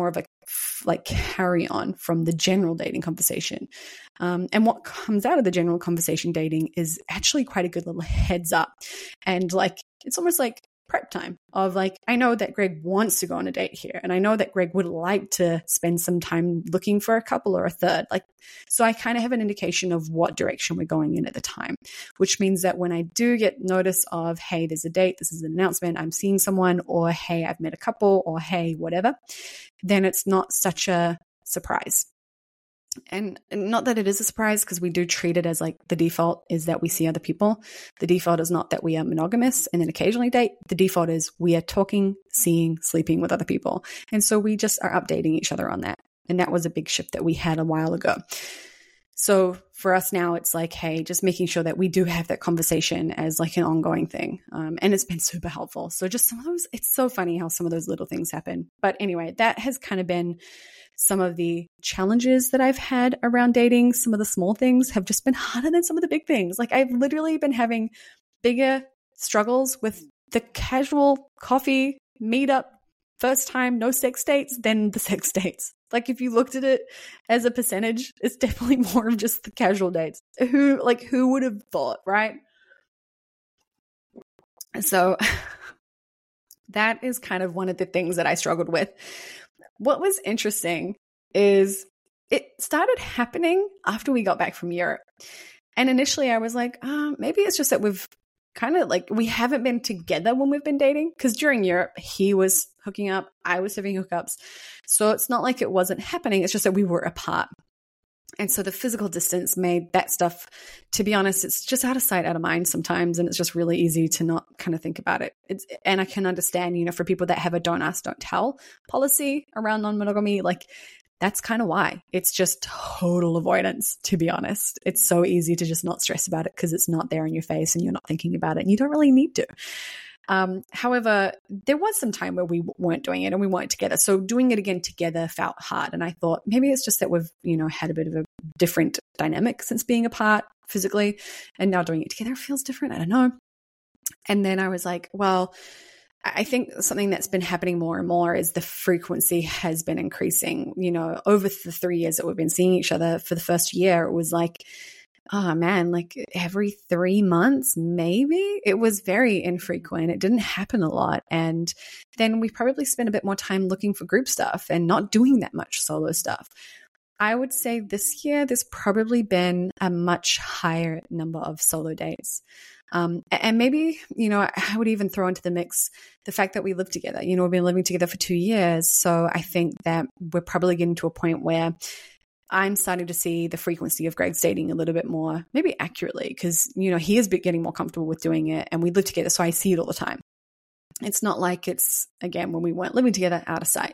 f- like carry on from the general dating conversation. Um, and what comes out of the general conversation dating is actually quite a good little heads up. And like, it's almost like prep time of like, I know that Greg wants to go on a date here. And I know that Greg would like to spend some time looking for a couple or a third. Like, so I kind of have an indication of what direction we're going in at the time, which means that when I do get notice of, hey, there's a date, this is an announcement, I'm seeing someone, or hey, I've met a couple, or hey, whatever, then it's not such a surprise. And not that it is a surprise, because we do treat it as like the default is that we see other people. The default is not that we are monogamous and then occasionally date. The default is we are talking, seeing, sleeping with other people. And so we just are updating each other on that. And that was a big shift that we had a while ago. So for us now, it's like, hey, just making sure that we do have that conversation as like an ongoing thing. Um, and it's been super helpful. So just some of those, it's so funny how some of those little things happen. But anyway, that has kind of been some of the challenges that I've had around dating. Some of the small things have just been harder than some of the big things. Like I've literally been having bigger struggles with the casual coffee meetup, first time, no sex dates, than the sex dates. Like if you looked at it as a percentage, it's definitely more of just the casual dates. Who, like who would have thought, right? So that is kind of one of the things that I struggled with. What was interesting is it started happening after we got back from Europe. And initially I was like, oh, maybe it's just that we've kind of like, we haven't been together when we've been dating. Because during Europe, he was hooking up, I was having hookups. So it's not like it wasn't happening. It's just that we were apart. And so the physical distance made that stuff, to be honest, it's just out of sight, out of mind sometimes. And it's just really easy to not kind of think about it. It's, and I can understand, you know, for people that have a don't ask, don't tell policy around non-monogamy, like that's kind of why. It's just total avoidance, to be honest. It's so easy to just not stress about it because it's not there in your face and you're not thinking about it and you don't really need to. Um, however, there was some time where we weren't doing it and we weren't together. So doing it again together felt hard. And I thought maybe it's just that we've, you know, had a bit of a different dynamic since being apart physically, and now doing it together feels different. I don't know. And then I was like, well, I think something that's been happening more and more is the frequency has been increasing. You know, over the three years that we've been seeing each other, for the first year, it was like, oh man, like every three months, maybe. It was very infrequent. It didn't happen a lot. And then we probably spent a bit more time looking for group stuff and not doing that much solo stuff. I would say this year, there's probably been a much higher number of solo dates. Um, and maybe, you know, I would even throw into the mix the fact that we live together. You know, we've been living together for two years. So I think that we're probably getting to a point where I'm starting to see the frequency of Greg's dating a little bit more, maybe accurately, because, you know, he is getting more comfortable with doing it and we live together. So I see it all the time. It's not like it's, again, when we weren't living together, out of sight.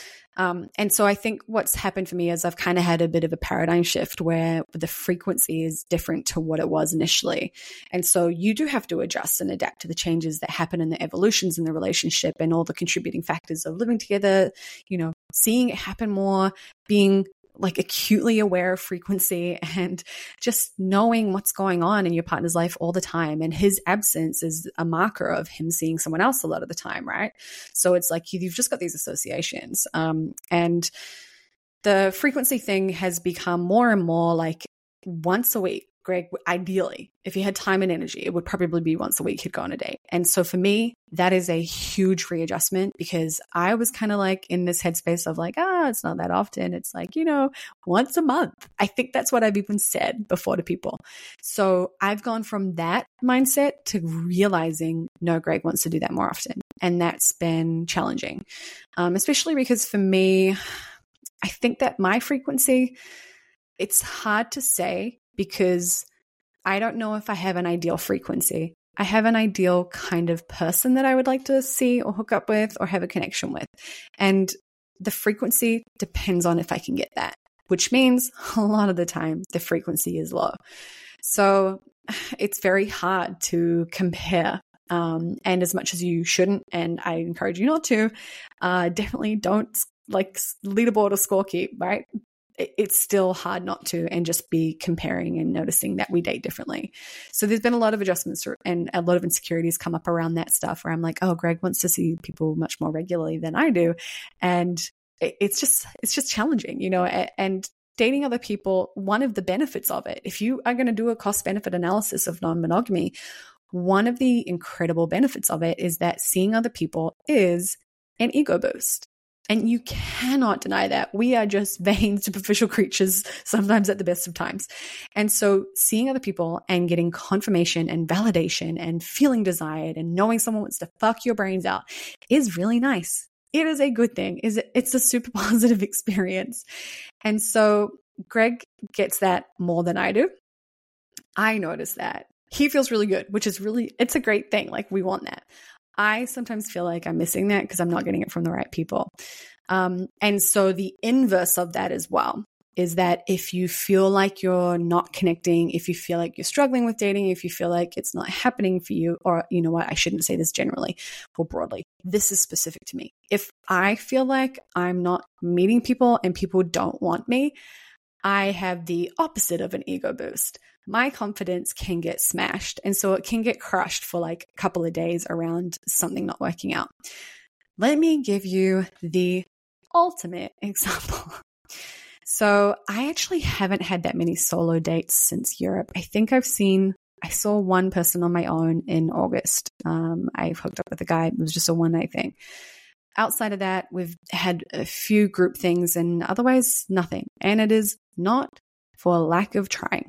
Um, and so I think what's happened for me is I've kind of had a bit of a paradigm shift where the frequency is different to what it was initially. And so you do have to adjust and adapt to the changes that happen in the evolutions in the relationship and all the contributing factors of living together, you know, seeing it happen more, being like acutely aware of frequency and just knowing what's going on in your partner's life all the time. And his absence is a marker of him seeing someone else a lot of the time, right? So it's like you've just got these associations. Um, and the frequency thing has become more and more like once a week. Greg, ideally, if he had time and energy, it would probably be once a week he'd go on a date. And so for me, that is a huge readjustment because I was kind of like in this headspace of like, ah, it's not that often. It's like, you know, once a month. I think that's what I've even said before to people. So I've gone from that mindset to realizing, no, Greg wants to do that more often. And that's been challenging, um, especially because for me, I think that my frequency, it's hard to say, because I don't know if I have an ideal frequency. I have an ideal kind of person that I would like to see or hook up with or have a connection with. And the frequency depends on if I can get that, which means a lot of the time the frequency is low. So it's very hard to compare. Um, and as much as you shouldn't, and I encourage you not to, uh, definitely don't like leaderboard or scorekeep, right? It's still hard not to and just be comparing and noticing that we date differently. So there's been a lot of adjustments and a lot of insecurities come up around that stuff where I'm like, oh, Greg wants to see people much more regularly than I do. And it's just, it's just challenging, you know, and dating other people, one of the benefits of it, if you are going to do a cost benefit analysis of non-monogamy, one of the incredible benefits of it is that seeing other people is an ego boost. And you cannot deny that. We are just vain, superficial creatures, sometimes at the best of times. And so seeing other people and getting confirmation and validation and feeling desired and knowing someone wants to fuck your brains out is really nice. It is a good thing. It's a super positive experience. And so Greg gets that more than I do. I notice that. He feels really good, which is really, it's a great thing. Like, we want that. I sometimes feel like I'm missing that because I'm not getting it from the right people. Um, and so the inverse of that as well is that if you feel like you're not connecting, if you feel like you're struggling with dating, if you feel like it's not happening for you, or you know what, I shouldn't say this generally or broadly. This is specific to me. If I feel like I'm not meeting people and people don't want me, I have the opposite of an ego boost. My confidence can get smashed. And so it can get crushed for like a couple of days around something not working out. Let me give you the ultimate example. So I actually haven't had that many solo dates since Europe. I think I've seen, I saw one person on my own in August. Um, I hooked up with a guy. It was just a one night thing. Outside of that, we've had a few group things and otherwise nothing. And it is not for lack of trying.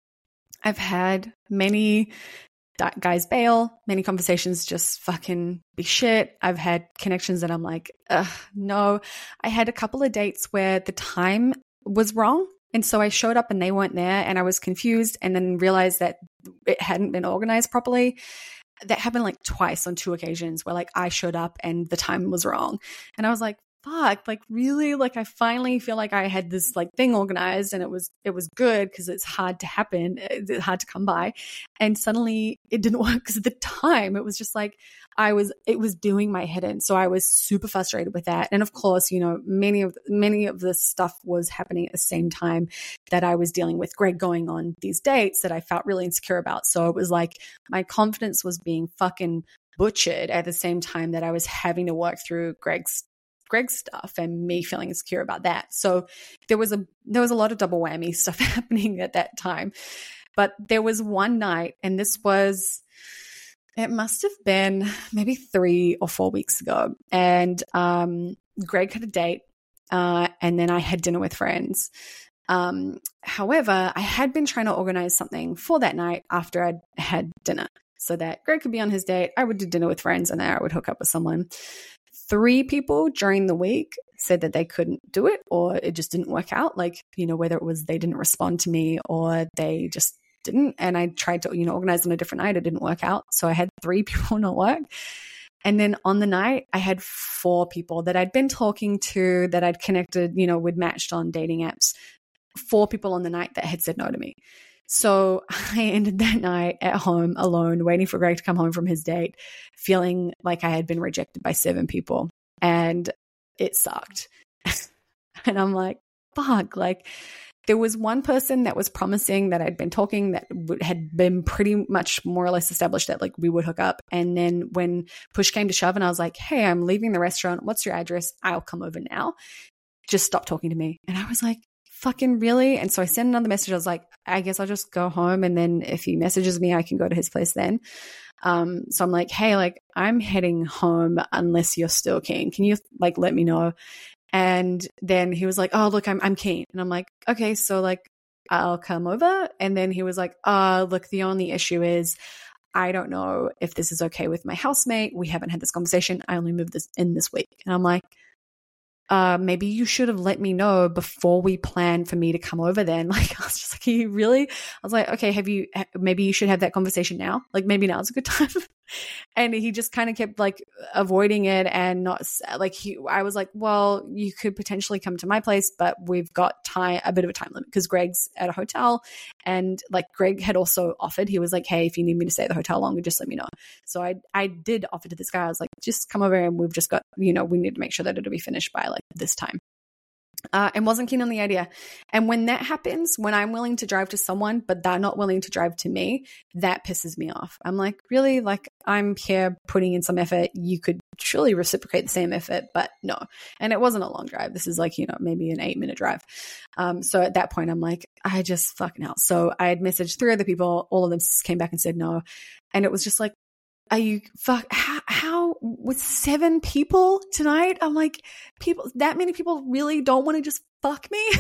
I've had many guys bail, many conversations just fucking be shit. I've had connections that I'm like, ugh, no. I had a couple of dates where the time was wrong. And so I showed up and they weren't there and I was confused and then realized that it hadn't been organized properly. That happened like twice on two occasions where like I showed up and the time was wrong. And I was like, fuck, like really? Like I finally feel like I had this like thing organized and it was, it was good because it's hard to happen. It's hard to come by. And suddenly it didn't work because of the time. It was just like, I was, it was doing my head in. So I was super frustrated with that. And of course, you know, many of, many of the stuff was happening at the same time that I was dealing with Greg going on these dates that I felt really insecure about. So it was like my confidence was being fucking butchered at the same time that I was having to work through Greg's Greg's stuff and me feeling insecure about that. So there was a there was a lot of double whammy stuff happening at that time. But there was one night, and this was, it must have been maybe three or four weeks ago. And um, Greg had a date, uh, and then I had dinner with friends. Um, however, I had been trying to organize something for that night after I'd had dinner so that Greg could be on his date. I would do dinner with friends and then I would hook up with someone. Three people during the week said that they couldn't do it or it just didn't work out. Like, you know, whether it was they didn't respond to me or they just didn't. And I tried to, you know, organize on a different night. It didn't work out. So I had three people not work. And then on the night, I had four people that I'd been talking to, that I'd connected, you know, we'd matched on dating apps. Four people on the night that had said no to me. So I ended that night at home alone, waiting for Greg to come home from his date, feeling like I had been rejected by seven people. And it sucked. And I'm like, fuck, like there was one person that was promising that I'd been talking that had been pretty much more or less established that like we would hook up. And then when push came to shove and I was like, hey, I'm leaving the restaurant. What's your address? I'll come over now. Just stop talking to me. And I was like, fucking really? And so I sent another message. I was like, I guess I'll just go home. And then if he messages me, I can go to his place then. Um, so I'm like, hey, like I'm heading home unless you're still keen. Can you like, let me know? And then he was like, oh, look, I'm, I'm keen. And I'm like, okay, so like I'll come over. And then he was like, uh, look, the only issue is I don't know if this is okay with my housemate. We haven't had this conversation. I only moved this in this week. And I'm like, Uh, maybe you should have let me know before we planned for me to come over then. Like, I was just like, are you really? I was like, okay, have you, maybe you should have that conversation now. Like, maybe now's a good time. And he just kind of kept like avoiding it and not like he, I was like, well, you could potentially come to my place, but we've got time, a bit of a time limit because Greg's at a hotel. And like Greg had also offered, he was like, hey, if you need me to stay at the hotel longer, just let me know. So I, I did offer to this guy. I was like, just come over and we've just got, you know, we need to make sure that it'll be finished by like this time. Uh, and wasn't keen on the idea. And when that happens, when I'm willing to drive to someone, but they're not willing to drive to me, that pisses me off. I'm like, really? Like, I'm here putting in some effort. You could surely reciprocate the same effort, but no. And it wasn't a long drive. This is like, you know, maybe an eight minute drive. Um, so at that point, I'm like, I just fucking hell. So I had messaged three other people. All of them came back and said no. And it was just like, are you fuck? How, how with seven people tonight? I'm like, people, that many people really don't want to just fuck me.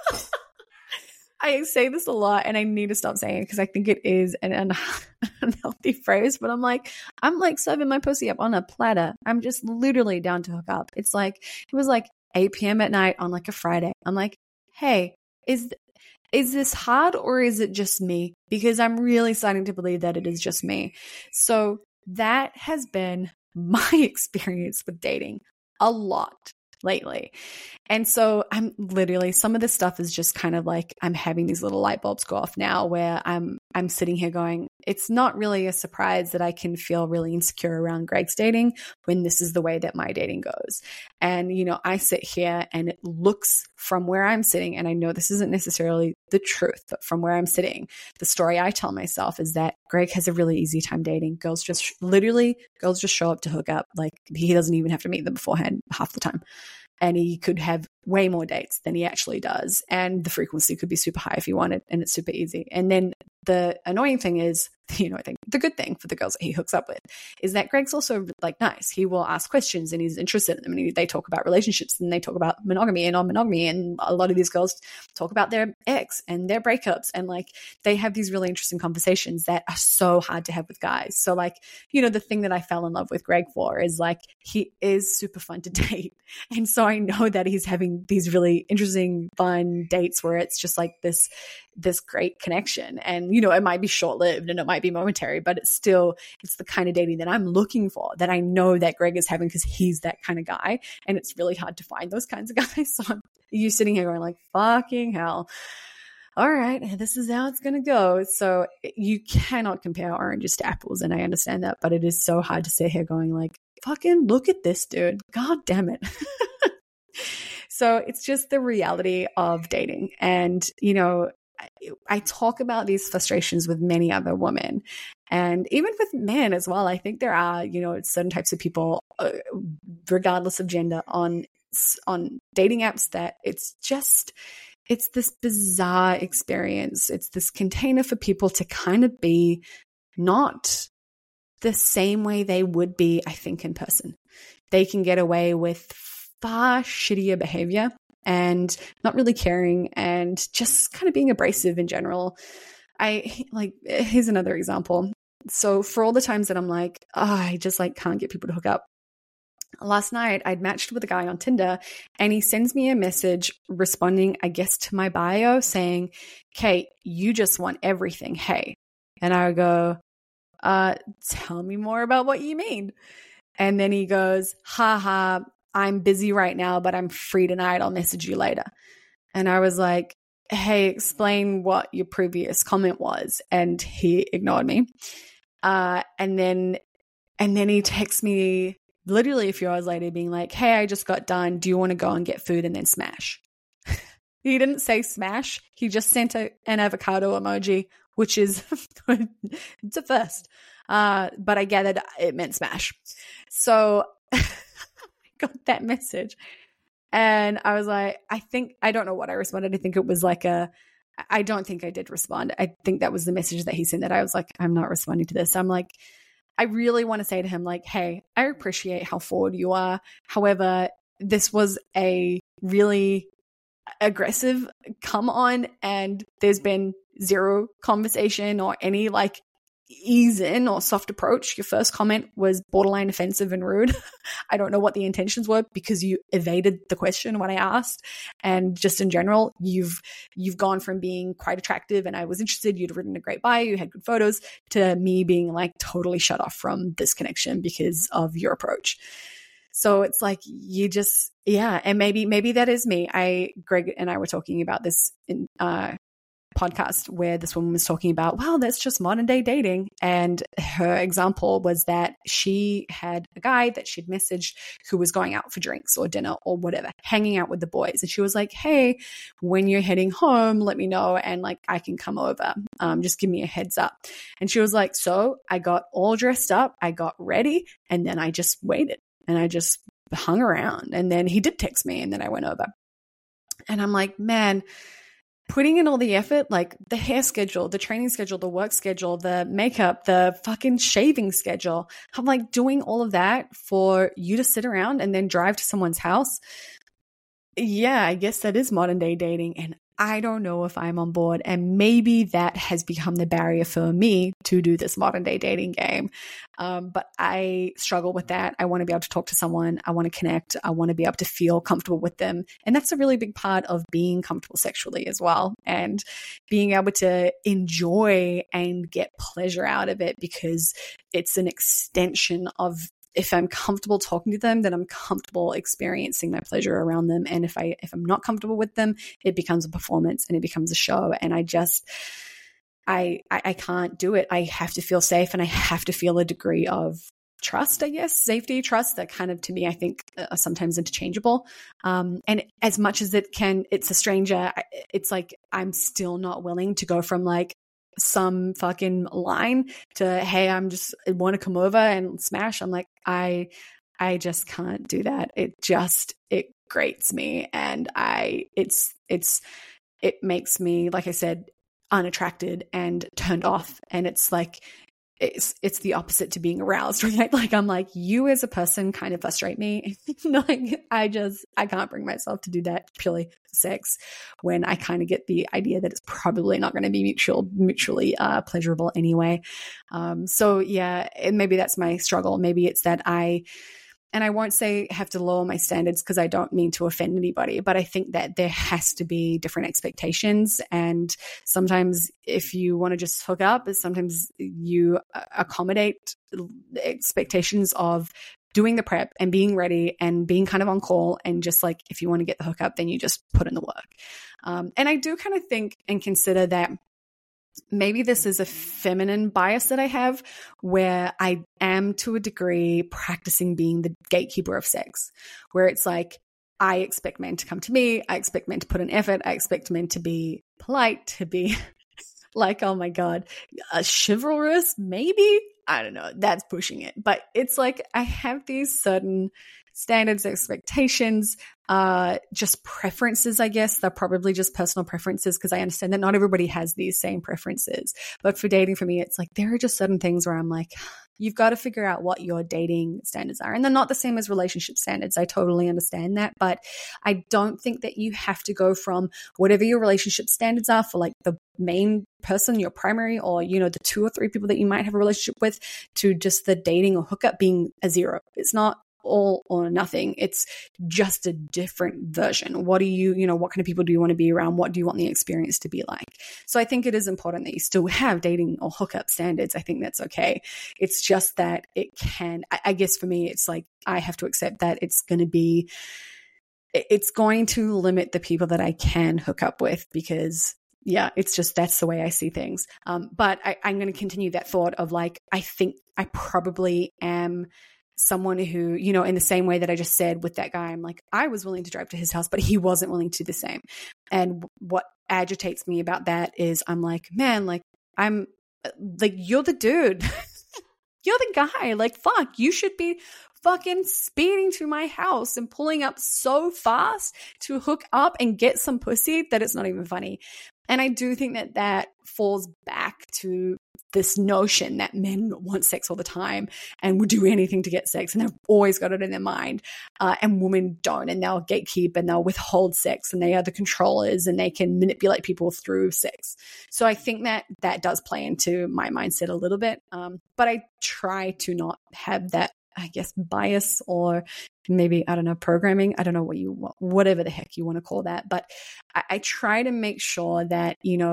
I say this a lot and I need to stop saying it because I think it is an un- unhealthy phrase, but I'm like, I'm like serving my pussy up on a platter. I'm just literally down to hook up. It's like, it was like eight p.m. at night on like a Friday. I'm like, hey, is, is this hard or is it just me? Because I'm really starting to believe that it is just me. So that has been my experience with dating a lot lately. And so I'm literally, some of this stuff is just kind of like, I'm having these little light bulbs go off now where I'm, I'm sitting here going, it's not really a surprise that I can feel really insecure around Greg's dating when this is the way that my dating goes. And, you know, I sit here and it looks from where I'm sitting, and I know this isn't necessarily the truth, but from where I'm sitting, the story I tell myself is that Greg has a really easy time dating. Girls just literally, girls just show up to hook up. Like, he doesn't even have to meet them beforehand half the time. And he could have way more dates than he actually does. And the frequency could be super high if he wanted, and it's super easy. And then the annoying thing is, you know, I think the good thing for the girls that he hooks up with is that Greg's also like nice. He will ask questions and he's interested in them. And he, they talk about relationships and they talk about monogamy and non-monogamy. And a lot of these girls talk about their ex and their breakups. And like, they have these really interesting conversations that are so hard to have with guys. So like, you know, the thing that I fell in love with Greg for is like, he is super fun to date. And so I know that he's having these really interesting, fun dates where it's just like this, this great connection. And, you know, it might be short-lived and it might be momentary, but it's still, it's the kind of dating that I'm looking for, that I know that Greg is having because he's that kind of guy. And it's really hard to find those kinds of guys. So I'm, you sitting here going like, fucking hell. All right, this is how it's going to go. So you cannot compare oranges to apples. And I understand that, but it is so hard to sit here going like, fucking look at this dude. God damn it. So it's just the reality of dating. And, you know, I talk about these frustrations with many other women and even with men as well. I think there are, you know, certain types of people, uh, regardless of gender, on on dating apps that it's just, it's this bizarre experience. It's this container for people to kind of be not the same way they would be, I think, in person. They can get away with far shittier behavior and not really caring and just kind of being abrasive in general. I like, here's another example. So for all the times that I'm like, oh, I just like can't get people to hook up. Last night I'd matched with a guy on Tinder and he sends me a message responding, I guess, to my bio saying, Kate, you just want everything. Hey. And I go, uh, tell me more about what you mean. And then he goes, ha ha, I'm busy right now, but I'm free tonight. I'll message you later. And I was like, hey, explain what your previous comment was. And he ignored me. Uh, and then, and then he texts me literally a few hours later being like, hey, I just got done. Do you want to go and get food and then smash? He didn't say smash. He just sent a, an avocado emoji, which is it's a first. Uh, but I gathered it meant smash. So got that message and I was like, I think, I don't know what I responded. I think it was like a, I don't think I did respond. I think that was the message that he sent that I was like, I'm not responding to this. I'm like, I really want to say to him like, hey, I appreciate how forward you are. However, this was a really aggressive come on and there's been zero conversation or any like ease in or soft approach. Your first comment was borderline offensive and rude. I don't know what the intentions were because you evaded the question when I asked. And just in general, you've you've gone from being quite attractive and I was interested, you'd written a great bio, you had good photos, to me being like totally shut off from this connection because of your approach. So it's like you just, yeah, and maybe maybe that is me. I Greg and I were talking about this in uh podcast where this woman was talking about, well, that's just modern day dating. And her example was that she had a guy that she'd messaged who was going out for drinks or dinner or whatever, hanging out with the boys. And she was like, hey, when you're heading home, let me know. And like, I can come over. Um, just give me a heads up. And she was like, so I got all dressed up. I got ready. And then I just waited and I just hung around. And then he did text me and then I went over. And I'm like, man, putting in all the effort, like the hair schedule, the training schedule, the work schedule, the makeup, the fucking shaving schedule. I'm like doing all of that for you to sit around and then drive to someone's house. Yeah, I guess that is modern day dating. And I don't know if I'm on board. And maybe that has become the barrier for me to do this modern day dating game. Um, but I struggle with that. I want to be able to talk to someone. I want to connect. I want to be able to feel comfortable with them. And that's a really big part of being comfortable sexually as well. And being able to enjoy and get pleasure out of it, because it's an extension of, if I'm comfortable talking to them, then I'm comfortable experiencing my pleasure around them. And if I, if I'm not comfortable with them, it becomes a performance and it becomes a show. And I just, I, I, I can't do it. I have to feel safe and I have to feel a degree of trust, I guess, safety, trust, that kind of, to me, I think are sometimes interchangeable. Um, and as much as it can, it's a stranger, it's like, I'm still not willing to go from like, some fucking line to, hey, I'm just I want to come over and smash. I'm like, I, I just can't do that. It just, it grates me. And I, it's, it's, it makes me, like I said, unattracted and turned off. And it's like, it's, it's the opposite to being aroused, right? Like, I'm like, you as a person kind of frustrate me. Like, I just, I can't bring myself to do that purely for sex, when I kind of get the idea that it's probably not going to be mutual, mutually uh, pleasurable anyway. Um, so yeah, and maybe that's my struggle. Maybe it's that I, and I won't say have to lower my standards because I don't mean to offend anybody, but I think that there has to be different expectations. And sometimes if you want to just hook up, sometimes you accommodate the expectations of doing the prep and being ready and being kind of on call. And just like, if you want to get the hookup, then you just put in the work. Um, and I do kind of think and consider that maybe this is a feminine bias that I have, where I am to a degree practicing being the gatekeeper of sex, where it's like, I expect men to come to me. I expect men to put in effort. I expect men to be polite, to be like, oh my God, uh, chivalrous, maybe. I don't know. That's pushing it. But it's like, I have these certain standards, expectations, uh, just preferences, I guess. They're probably just personal preferences, because I understand that not everybody has these same preferences. But for dating, for me, it's like, there are just certain things where I'm like, you've got to figure out what your dating standards are. And they're not the same as relationship standards. I totally understand that. But I don't think that you have to go from whatever your relationship standards are for like the main person, your primary, or, you know, the two or three people that you might have a relationship with, to just the dating or hookup being a zero. It's not all or nothing. It's just a different version. What do you, you know, what kind of people do you want to be around? What do you want the experience to be like? So I think it is important that you still have dating or hookup standards. I think that's okay. It's just that it can, I, I guess for me, it's like, I have to accept that it's going to be, it's going to limit the people that I can hook up with, because yeah, it's just, that's the way I see things. Um, but I, I'm going to continue that thought of like, I think I probably am someone who, you know, in the same way that I just said with that guy, I'm like, I was willing to drive to his house, but he wasn't willing to do the same. And what agitates me about that is I'm like, man, like, I'm like, you're the dude. You're the guy. Like, fuck, you should be fucking speeding to my house and pulling up so fast to hook up and get some pussy that it's not even funny. And I do think that that falls back to this notion that men want sex all the time and will do anything to get sex, and they've always got it in their mind, uh, and women don't, and they'll gatekeep and they'll withhold sex, and they are the controllers and they can manipulate people through sex. So I think that that does play into my mindset a little bit, um, but I try to not have that, I guess, bias, or maybe, I don't know, programming. I don't know what you, whatever the heck you want to call that. But I, I try to make sure that, you know,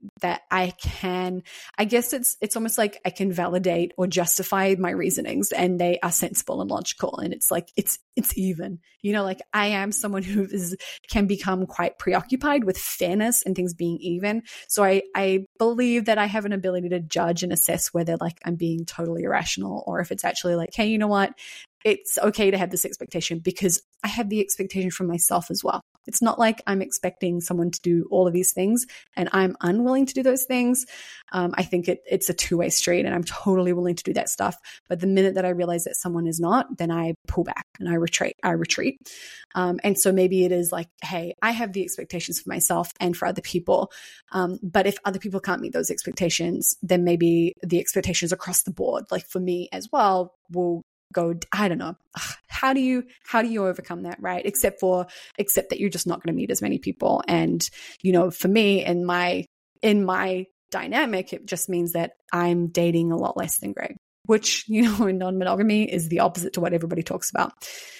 that I can, I guess it's, it's almost like I can validate or justify my reasonings, and they are sensible and logical. And it's like, it's, it's even, you know, like I am someone who is, can become quite preoccupied with fairness and things being even. So I, I believe that I have an ability to judge and assess whether like I'm being totally irrational, or if it's actually like, hey, you know what? It's okay to have this expectation because I have the expectation from myself as well. It's not like I'm expecting someone to do all of these things and I'm unwilling to do those things. Um, I think it, it's a two-way street, and I'm totally willing to do that stuff. But the minute that I realize that someone is not, then I pull back and I retreat. I retreat. Um, and so maybe it is like, hey, I have the expectations for myself and for other people. Um, but if other people can't meet those expectations, then maybe the expectations across the board, like for me as well, will go, I don't know. How do you, how do you overcome that? Right. Except for, except that you're just not going to meet as many people. And, you know, for me in my, in my dynamic, it just means that I'm dating a lot less than Greg, which, you know, in non-monogamy is the opposite to what everybody talks about.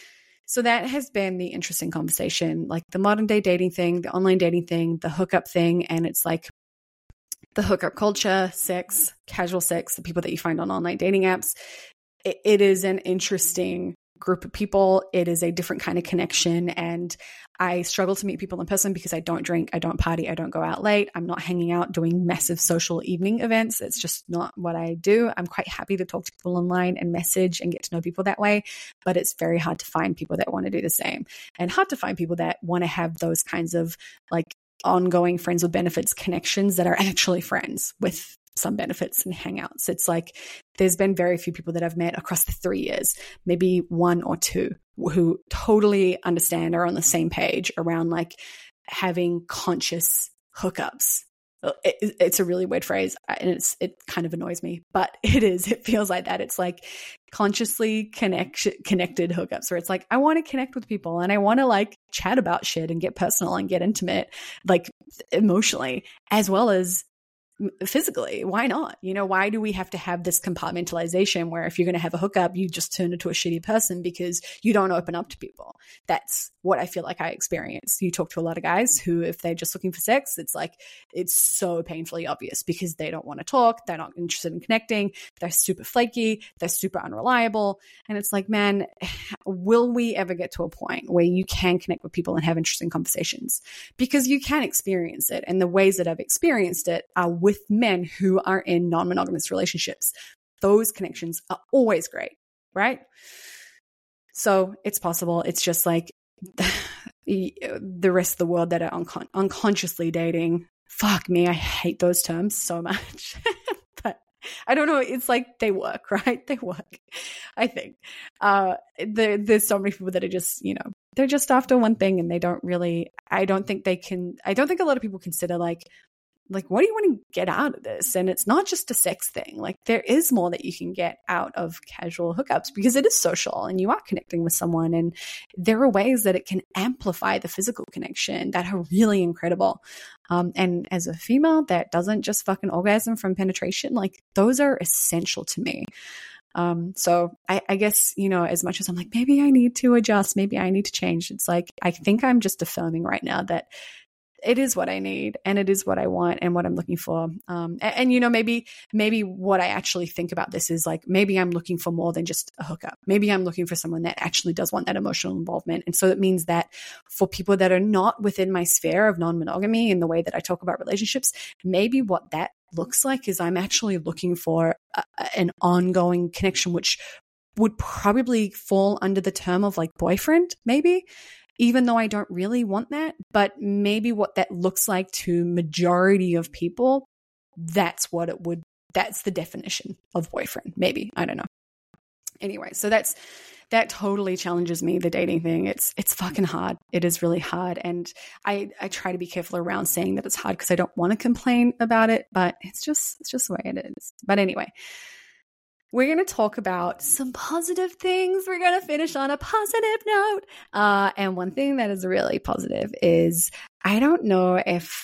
So that has been the interesting conversation, like the modern day dating thing, the online dating thing, the hookup thing. And it's like the hookup culture, sex, casual sex, the people that you find on online dating apps. It is an interesting group of people. It is a different kind of connection. And I struggle to meet people in person because I don't drink, I don't party, I don't go out late. I'm not hanging out doing massive social evening events. It's just not what I do. I'm quite happy to talk to people online and message and get to know people that way. But it's very hard to find people that want to do the same, and hard to find people that want to have those kinds of like ongoing friends with benefits connections that are actually friends with some benefits and hangouts. It's like there's been very few people that I've met across the three years, maybe one or two, who totally understand, are on the same page around like having conscious hookups. It, it's a really weird phrase, and it's it kind of annoys me, but it is. It feels like that. It's like consciously connect, connected hookups, where it's like I want to connect with people and I want to like chat about shit and get personal and get intimate, like emotionally as well as physically. Why not? You know, why do we have to have this compartmentalization where if you're going to have a hookup, you just turn into a shitty person because you don't open up to people? That's what I feel like I experience. You talk to a lot of guys who, if they're just looking for sex, it's like, it's so painfully obvious because they don't want to talk. They're not interested in connecting. They're super flaky. They're super unreliable. And it's like, man, will we ever get to a point where you can connect with people and have interesting conversations? Because you can experience it. And the ways that I've experienced it are with with men who are in non-monogamous relationships. Those connections are always great, right? So it's possible. It's just like the rest of the world that are uncon- unconsciously dating. Fuck me, I hate those terms so much. But I don't know. It's like they work, right? They work, I think. Uh, there, there's so many people that are just, you know, they're just after one thing, and they don't really, I don't think they can, I don't think a lot of people consider like, like, what do you want to get out of this? And it's not just a sex thing. Like, there is more that you can get out of casual hookups because it is social and you are connecting with someone. And there are ways that it can amplify the physical connection that are really incredible. Um, and as a female that doesn't just fucking orgasm from penetration, like, those are essential to me. Um, so I, I guess, you know, as much as I'm like, maybe I need to adjust, maybe I need to change. It's like, I think I'm just affirming right now that it is what I need and it is what I want and what I'm looking for. Um, and, and, you know, maybe, maybe what I actually think about this is like, maybe I'm looking for more than just a hookup. Maybe I'm looking for someone that actually does want that emotional involvement. And so it means that for people that are not within my sphere of non-monogamy in the way that I talk about relationships, maybe what that looks like is I'm actually looking for a, an ongoing connection, which would probably fall under the term of like boyfriend, maybe. Even though I don't really want that, but maybe what that looks like to majority of people, that's what it would, that's the definition of boyfriend. Maybe, I don't know. Anyway, so that's, that totally challenges me, the dating thing. It's, it's fucking hard. It is really hard. And I, I try to be careful around saying that it's hard because I don't want to complain about it, but it's just, it's just the way it is. But anyway, we're going to talk about some positive things. We're going to finish on a positive note. Uh, and one thing that is really positive is I don't know if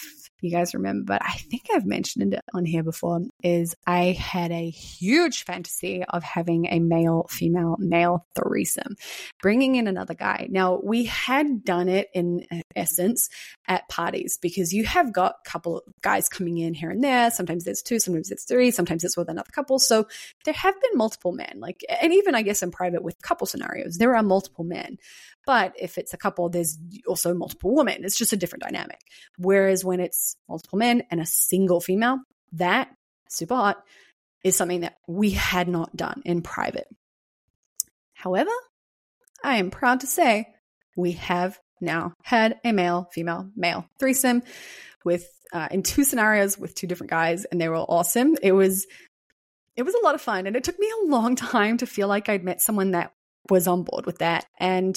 you guys remember, but I think I've mentioned it on here before, is I had a huge fantasy of having a male, female, male threesome, bringing in another guy. Now, we had done it in essence at parties because you have got a couple of guys coming in here and there. Sometimes there's two, sometimes it's three, sometimes it's with another couple. So there have been multiple men, like, and even I guess in private with couple scenarios, there are multiple men. But if it's a couple, there's also multiple women. It's just a different dynamic. Whereas when it's multiple men and a single female, that super hot is something that we had not done in private. However, I am proud to say we have now had a male, female, male threesome with uh, in two scenarios with two different guys, and they were awesome. It was it was a lot of fun, and it took me a long time to feel like I'd met someone that was on board with that. And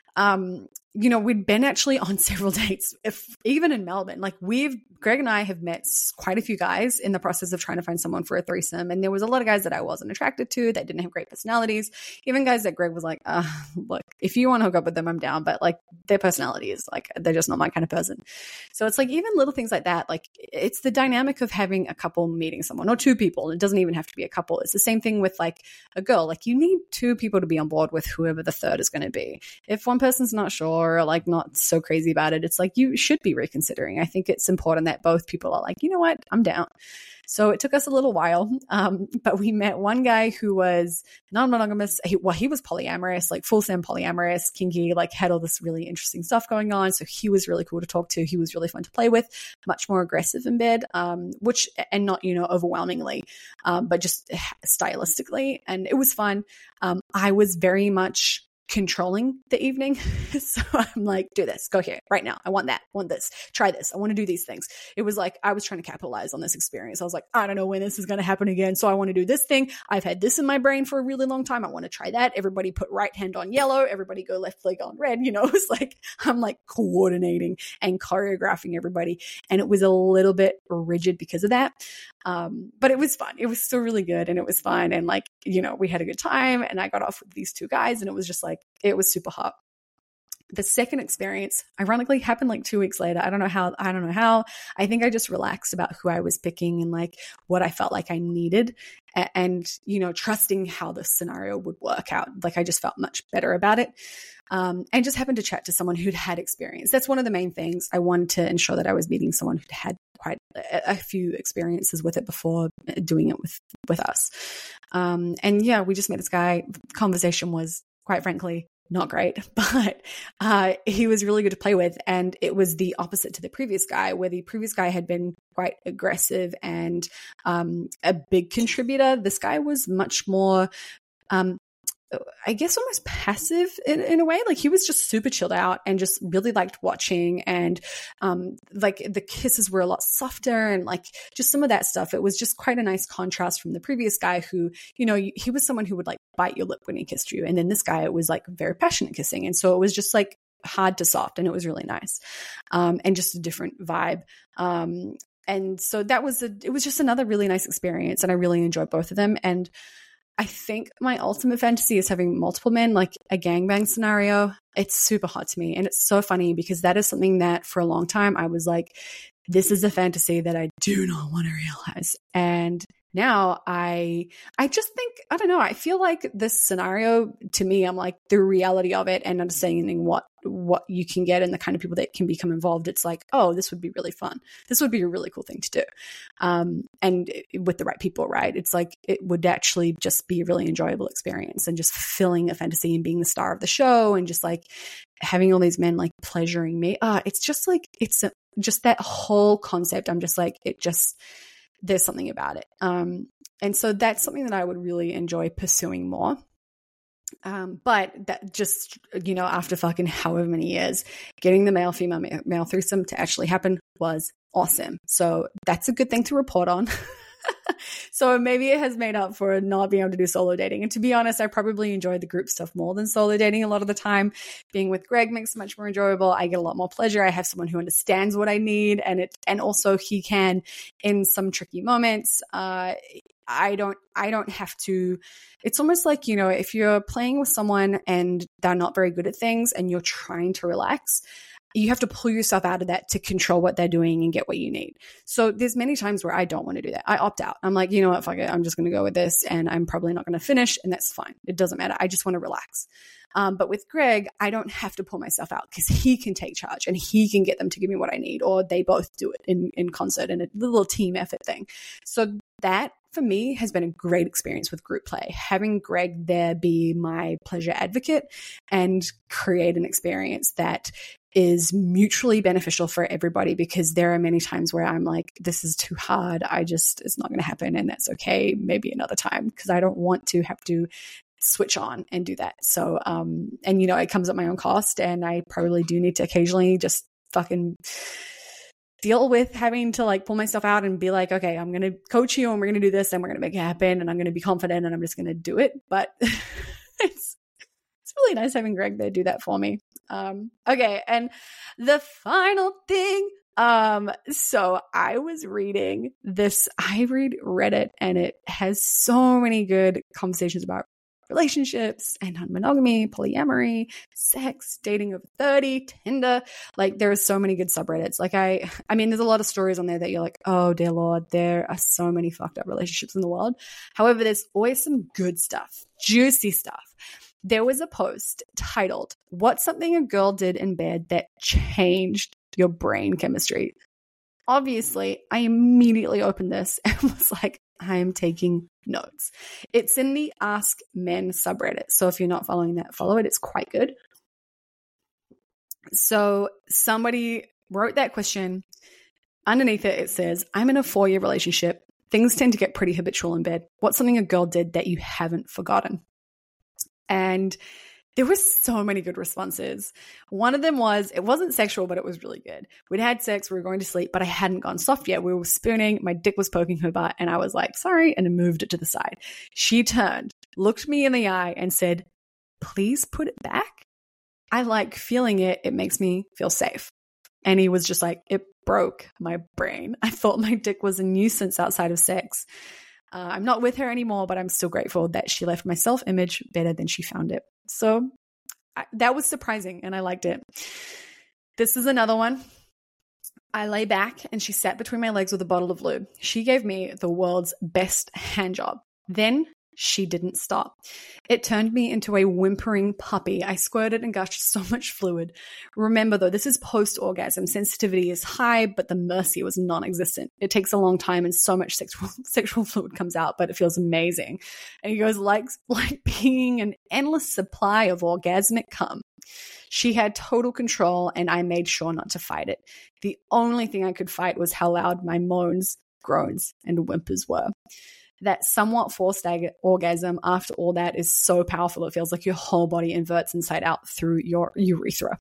um you know, we'd been actually on several dates, if even in Melbourne. Like we've, Greg and I have met quite a few guys in the process of trying to find someone for a threesome. And there was a lot of guys that I wasn't attracted to, that didn't have great personalities. Even guys that Greg was like, uh, look, if you want to hook up with them, I'm down. But like their personality is like, they're just not my kind of person. So it's like even little things like that. Like it's the dynamic of having a couple meeting someone or two people. It doesn't even have to be a couple. It's the same thing with like a girl. Like you need two people to be on board with whoever the third is going to be. If one person's not sure, or like not so crazy about it, it's like you should be reconsidering. I think it's important that both people are like, you know what, I'm down. So it took us a little while, um, but we met one guy who was non-monogamous. He, well, he was polyamorous, like full sim polyamorous, kinky, like had all this really interesting stuff going on. So he was really cool to talk to. He was really fun to play with, much more aggressive in bed, um, which, and not, you know, overwhelmingly, um, but just stylistically. And it was fun. Um, I was very much controlling the evening. So I'm like, do this, go here right now. I want that, I want this, try this. I want to do these things. It was like, I was trying to capitalize on this experience. I was like, I don't know when this is going to happen again. So I want to do this thing. I've had this in my brain for a really long time. I want to try that. Everybody put right hand on yellow. Everybody go left leg on red. You know, it's like, I'm like coordinating and choreographing everybody. And it was a little bit rigid because of that. Um, but it was fun. It was still really good. And it was fun. And like, you know, we had a good time, and I got off with these two guys, and it was just like, it was super hot. The second experience, ironically, happened like two weeks later. I don't know how, I don't know how. I think I just relaxed about who I was picking and like what I felt like I needed, and, and you know, trusting how the scenario would work out. Like I just felt much better about it. Um, and just happened to chat to someone who'd had experience. That's one of the main things. I wanted to ensure that I was meeting someone who'd had quite a, a few experiences with it before doing it with, with us. Um, and yeah, we just met this guy. Conversation was, quite frankly, not great, but uh, he was really good to play with. And it was the opposite to the previous guy, where the previous guy had been quite aggressive and um, a big contributor. This guy was much more, um, I guess, almost passive in, in a way. Like he was just super chilled out and just really liked watching. And um, like the kisses were a lot softer, and like just some of that stuff. It was just quite a nice contrast from the previous guy who, you know, he was someone who would like bite your lip when he kissed you. And then this guy, it was like very passionate kissing. And so it was just like hard to soft, and it was really nice. Um, and just a different vibe. Um, and so that was, a, it was just another really nice experience. And I really enjoyed both of them. And I think my ultimate fantasy is having multiple men, like a gangbang scenario. It's super hot to me. And it's so funny because that is something that for a long time I was like, this is a fantasy that I do not want to realize. And now I, I just think, I don't know, I feel like this scenario to me, I'm like the reality of it and understanding what, what you can get and the kind of people that can become involved. It's like, oh, this would be really fun. This would be a really cool thing to do. Um, and with the right people, right? It's like, it would actually just be a really enjoyable experience, and just filling a fantasy and being the star of the show, and just like having all these men like pleasuring me. Ah, uh, it's just like, it's a, just that whole concept. I'm just like, it just, there's something about it. Um, and so that's something that I would really enjoy pursuing more. Um, but that just, you know, after fucking however many years, getting the male, female, male threesome to actually happen was awesome. So that's a good thing to report on. So maybe it has made up for not being able to do solo dating. And to be honest, I probably enjoyed the group stuff more than solo dating a lot of the time. Being with Greg makes it much more enjoyable. I get a lot more pleasure. I have someone who understands what I need, and it, and also he can, in some tricky moments, uh, I don't, I don't have to, it's almost like, you know, if you're playing with someone and they're not very good at things and you're trying to relax, you have to pull yourself out of that to control what they're doing and get what you need. So there's many times where I don't want to do that. I opt out. I'm like, you know what, fuck it. I'm just going to go with this and I'm probably not going to finish, and that's fine. It doesn't matter. I just want to relax. Um, but with Greg, I don't have to pull myself out because he can take charge and he can get them to give me what I need, or they both do it in, in concert in a little team effort thing. So that for me has been a great experience with group play, having Greg there be my pleasure advocate and create an experience that is mutually beneficial for everybody, because there are many times where I'm like, this is too hard. I just, it's not going to happen. And that's okay. Maybe another time, because I don't want to have to switch on and do that. So, um, and you know, it comes at my own cost, and I probably do need to occasionally just fucking deal with having to like pull myself out and be like, okay, I'm going to coach you and we're going to do this and we're going to make it happen and I'm going to be confident and I'm just going to do it. But it's, it's really nice having Greg there do that for me. Um, okay. And the final thing, um, so I was reading this, I read Reddit, and it has so many good conversations about relationships and non-monogamy, polyamory, sex, dating over thirty, Tinder. Like there are so many good subreddits. Like I, I mean, there's a lot of stories on there that you're like, oh dear Lord, there are so many fucked up relationships in the world. However, there's always some good stuff, juicy stuff. There was a post titled, "What's something a girl did in bed that changed your brain chemistry?" Obviously, I immediately opened this and was like, I'm taking notes. It's in the Ask Men subreddit. So if you're not following that, follow it. It's quite good. So somebody wrote that question. Underneath it, it says, I'm in a four-year relationship. Things tend to get pretty habitual in bed. What's something a girl did that you haven't forgotten? And there were so many good responses. One of them was, it wasn't sexual, but it was really good. We'd had sex, we were going to sleep, but I hadn't gone soft yet. We were spooning, my dick was poking her butt, and I was like, sorry, and moved it to the side. She turned, looked me in the eye, and said, please put it back. I like feeling it. It makes me feel safe. And he was just like, it broke my brain. I thought my dick was a nuisance outside of sex. Uh, I'm not with her anymore, but I'm still grateful that she left my self-image better than she found it. So I, that was surprising, and I liked it. This is another one. I lay back and she sat between my legs with a bottle of lube. She gave me the world's best hand job. Then she didn't stop. It turned me into a whimpering puppy. I squirted and gushed so much fluid. Remember though, this is post-orgasm. Sensitivity is high, but the mercy was non-existent. It takes a long time and so much sexual sexual fluid comes out, but it feels amazing. And he goes, like, like being an endless supply of orgasmic cum. She had total control and I made sure not to fight it. The only thing I could fight was how loud my moans, groans, and whimpers were. That somewhat forced ag- orgasm after all that is so powerful. It feels like your whole body inverts inside out through your urethra.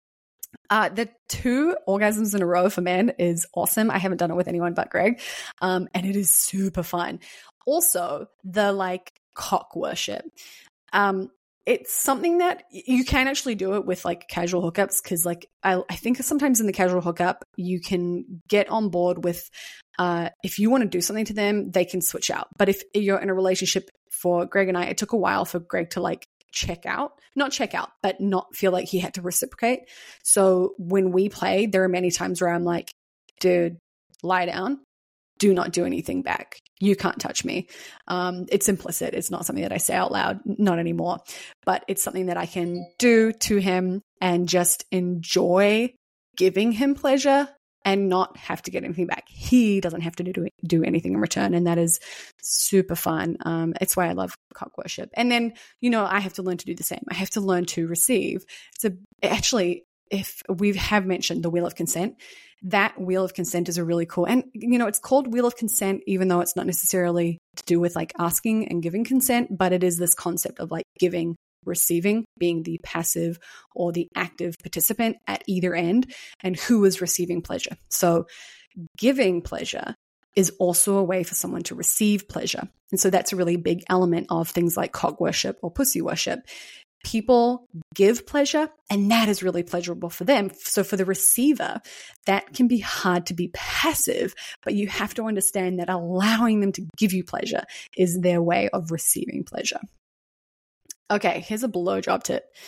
Uh, the two orgasms in a row for men is awesome. I haven't done it with anyone but Greg. Um, and it is super fun. Also, the like cock worship. Um, it's something that you can actually do it with like casual hookups, because like I, I think sometimes in the casual hookup you can get on board with uh, if you want to do something to them, they can switch out. But if you're in a relationship, for Greg and I, it took a while for Greg to like check out, not check out, but not feel like he had to reciprocate. So when we play, there are many times where I'm like, dude, lie down. Do not do anything back. You can't touch me. Um, it's implicit. It's not something that I say out loud, not anymore, but it's something that I can do to him and just enjoy giving him pleasure and not have to get anything back. He doesn't have to do, do anything in return. And that is super fun. Um, it's why I love cock worship. And then, you know, I have to learn to do the same. I have to learn to receive. It's a, actually, if we have mentioned the Wheel of Consent, that Wheel of Consent is a really cool, and you know, it's called Wheel of Consent, even though it's not necessarily to do with like asking and giving consent, but it is this concept of like giving, receiving, being the passive or the active participant at either end, and who is receiving pleasure. So giving pleasure is also a way for someone to receive pleasure. And so that's a really big element of things like cock worship or pussy worship. People give pleasure, and that is really pleasurable for them. So for the receiver, that can be hard to be passive, but you have to understand that allowing them to give you pleasure is their way of receiving pleasure. Okay, here's a blowjob tip.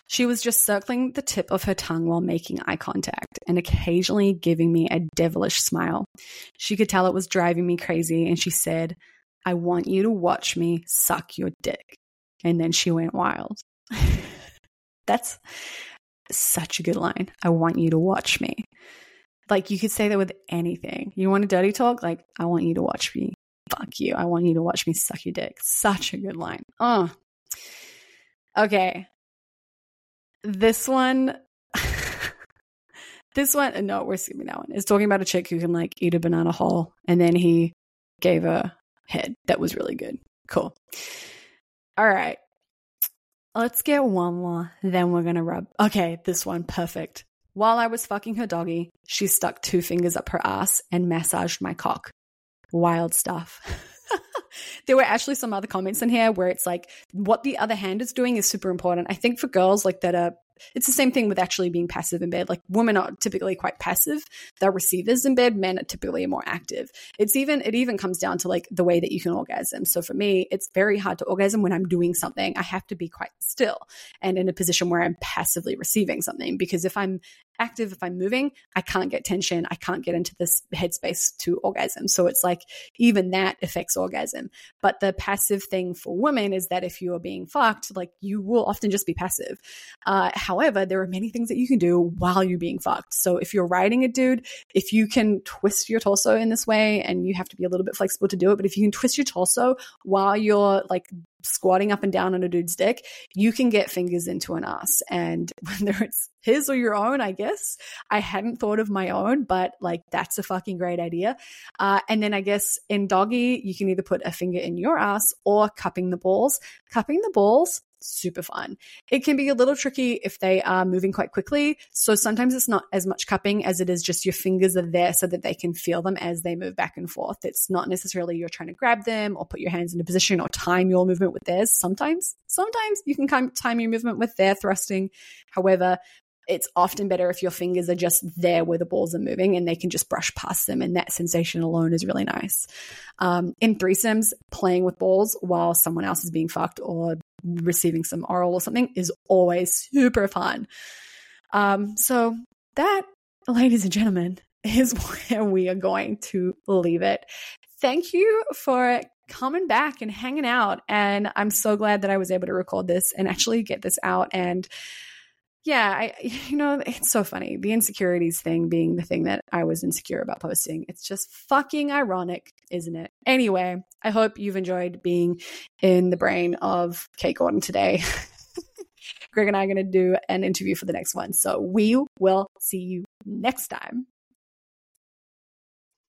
She was just circling the tip of her tongue while making eye contact and occasionally giving me a devilish smile. She could tell it was driving me crazy, and she said, "I want you to watch me suck your dick." And then she went wild. That's such a good line. I want you to watch me. Like, you could say that with anything. You want a dirty talk? Like, I want you to watch me fuck you. I want you to watch me suck your dick. Such a good line. Oh. Okay. This one, this one, no, we're skipping that one. It's talking about a chick who can like eat a banana whole, and then he gave her head. That was really good. Cool. All right. Let's get one more, then we're going to rub. Okay, this one, perfect. While I was fucking her doggy, she stuck two fingers up her ass and massaged my cock. Wild stuff. There were actually some other comments in here where it's like what the other hand is doing is super important. I think for girls like that are, it's the same thing with actually being passive in bed. Like women are typically quite passive. They're receivers in bed. Men are typically more active. It's even, it even comes down to like the way that you can orgasm. So for me, it's very hard to orgasm when I'm doing something. I have to be quite still and in a position where I'm passively receiving something, because if I'm active, if I'm moving, I can't get tension. I can't get into this headspace to orgasm. So it's like even that affects orgasm. But the passive thing for women is that if you are being fucked, like you will often just be passive. Uh, however, there are many things that you can do while you're being fucked. So if you're riding a dude, if you can twist your torso in this way, and you have to be a little bit flexible to do it, but if you can twist your torso while you're like squatting up and down on a dude's dick, you can get fingers into an ass. And whether it's his or your own, I guess. I hadn't thought of my own, but like that's a fucking great idea. Uh, and then I guess in doggy, you can either put a finger in your ass or cupping the balls. Cupping the balls, super fun. It can be a little tricky if they are moving quite quickly. So sometimes it's not as much cupping as it is just your fingers are there so that they can feel them as they move back and forth. It's not necessarily you're trying to grab them or put your hands in a position or time your movement with theirs. Sometimes, sometimes you can time your movement with their thrusting. However, it's often better if your fingers are just there where the balls are moving and they can just brush past them. And that sensation alone is really nice. Um, in threesomes, playing with balls while someone else is being fucked or receiving some oral or something is always super fun. Um, so that, ladies and gentlemen, is where we are going to leave it. Thank you for coming back and hanging out. And I'm so glad that I was able to record this and actually get this out. And yeah, I, you know, it's so funny. The insecurities thing being the thing that I was insecure about posting. It's just fucking ironic, isn't it? Anyway, I hope you've enjoyed being in the brain of Kate Gordon today. Greg and I are going to do an interview for the next one. So we will see you next time.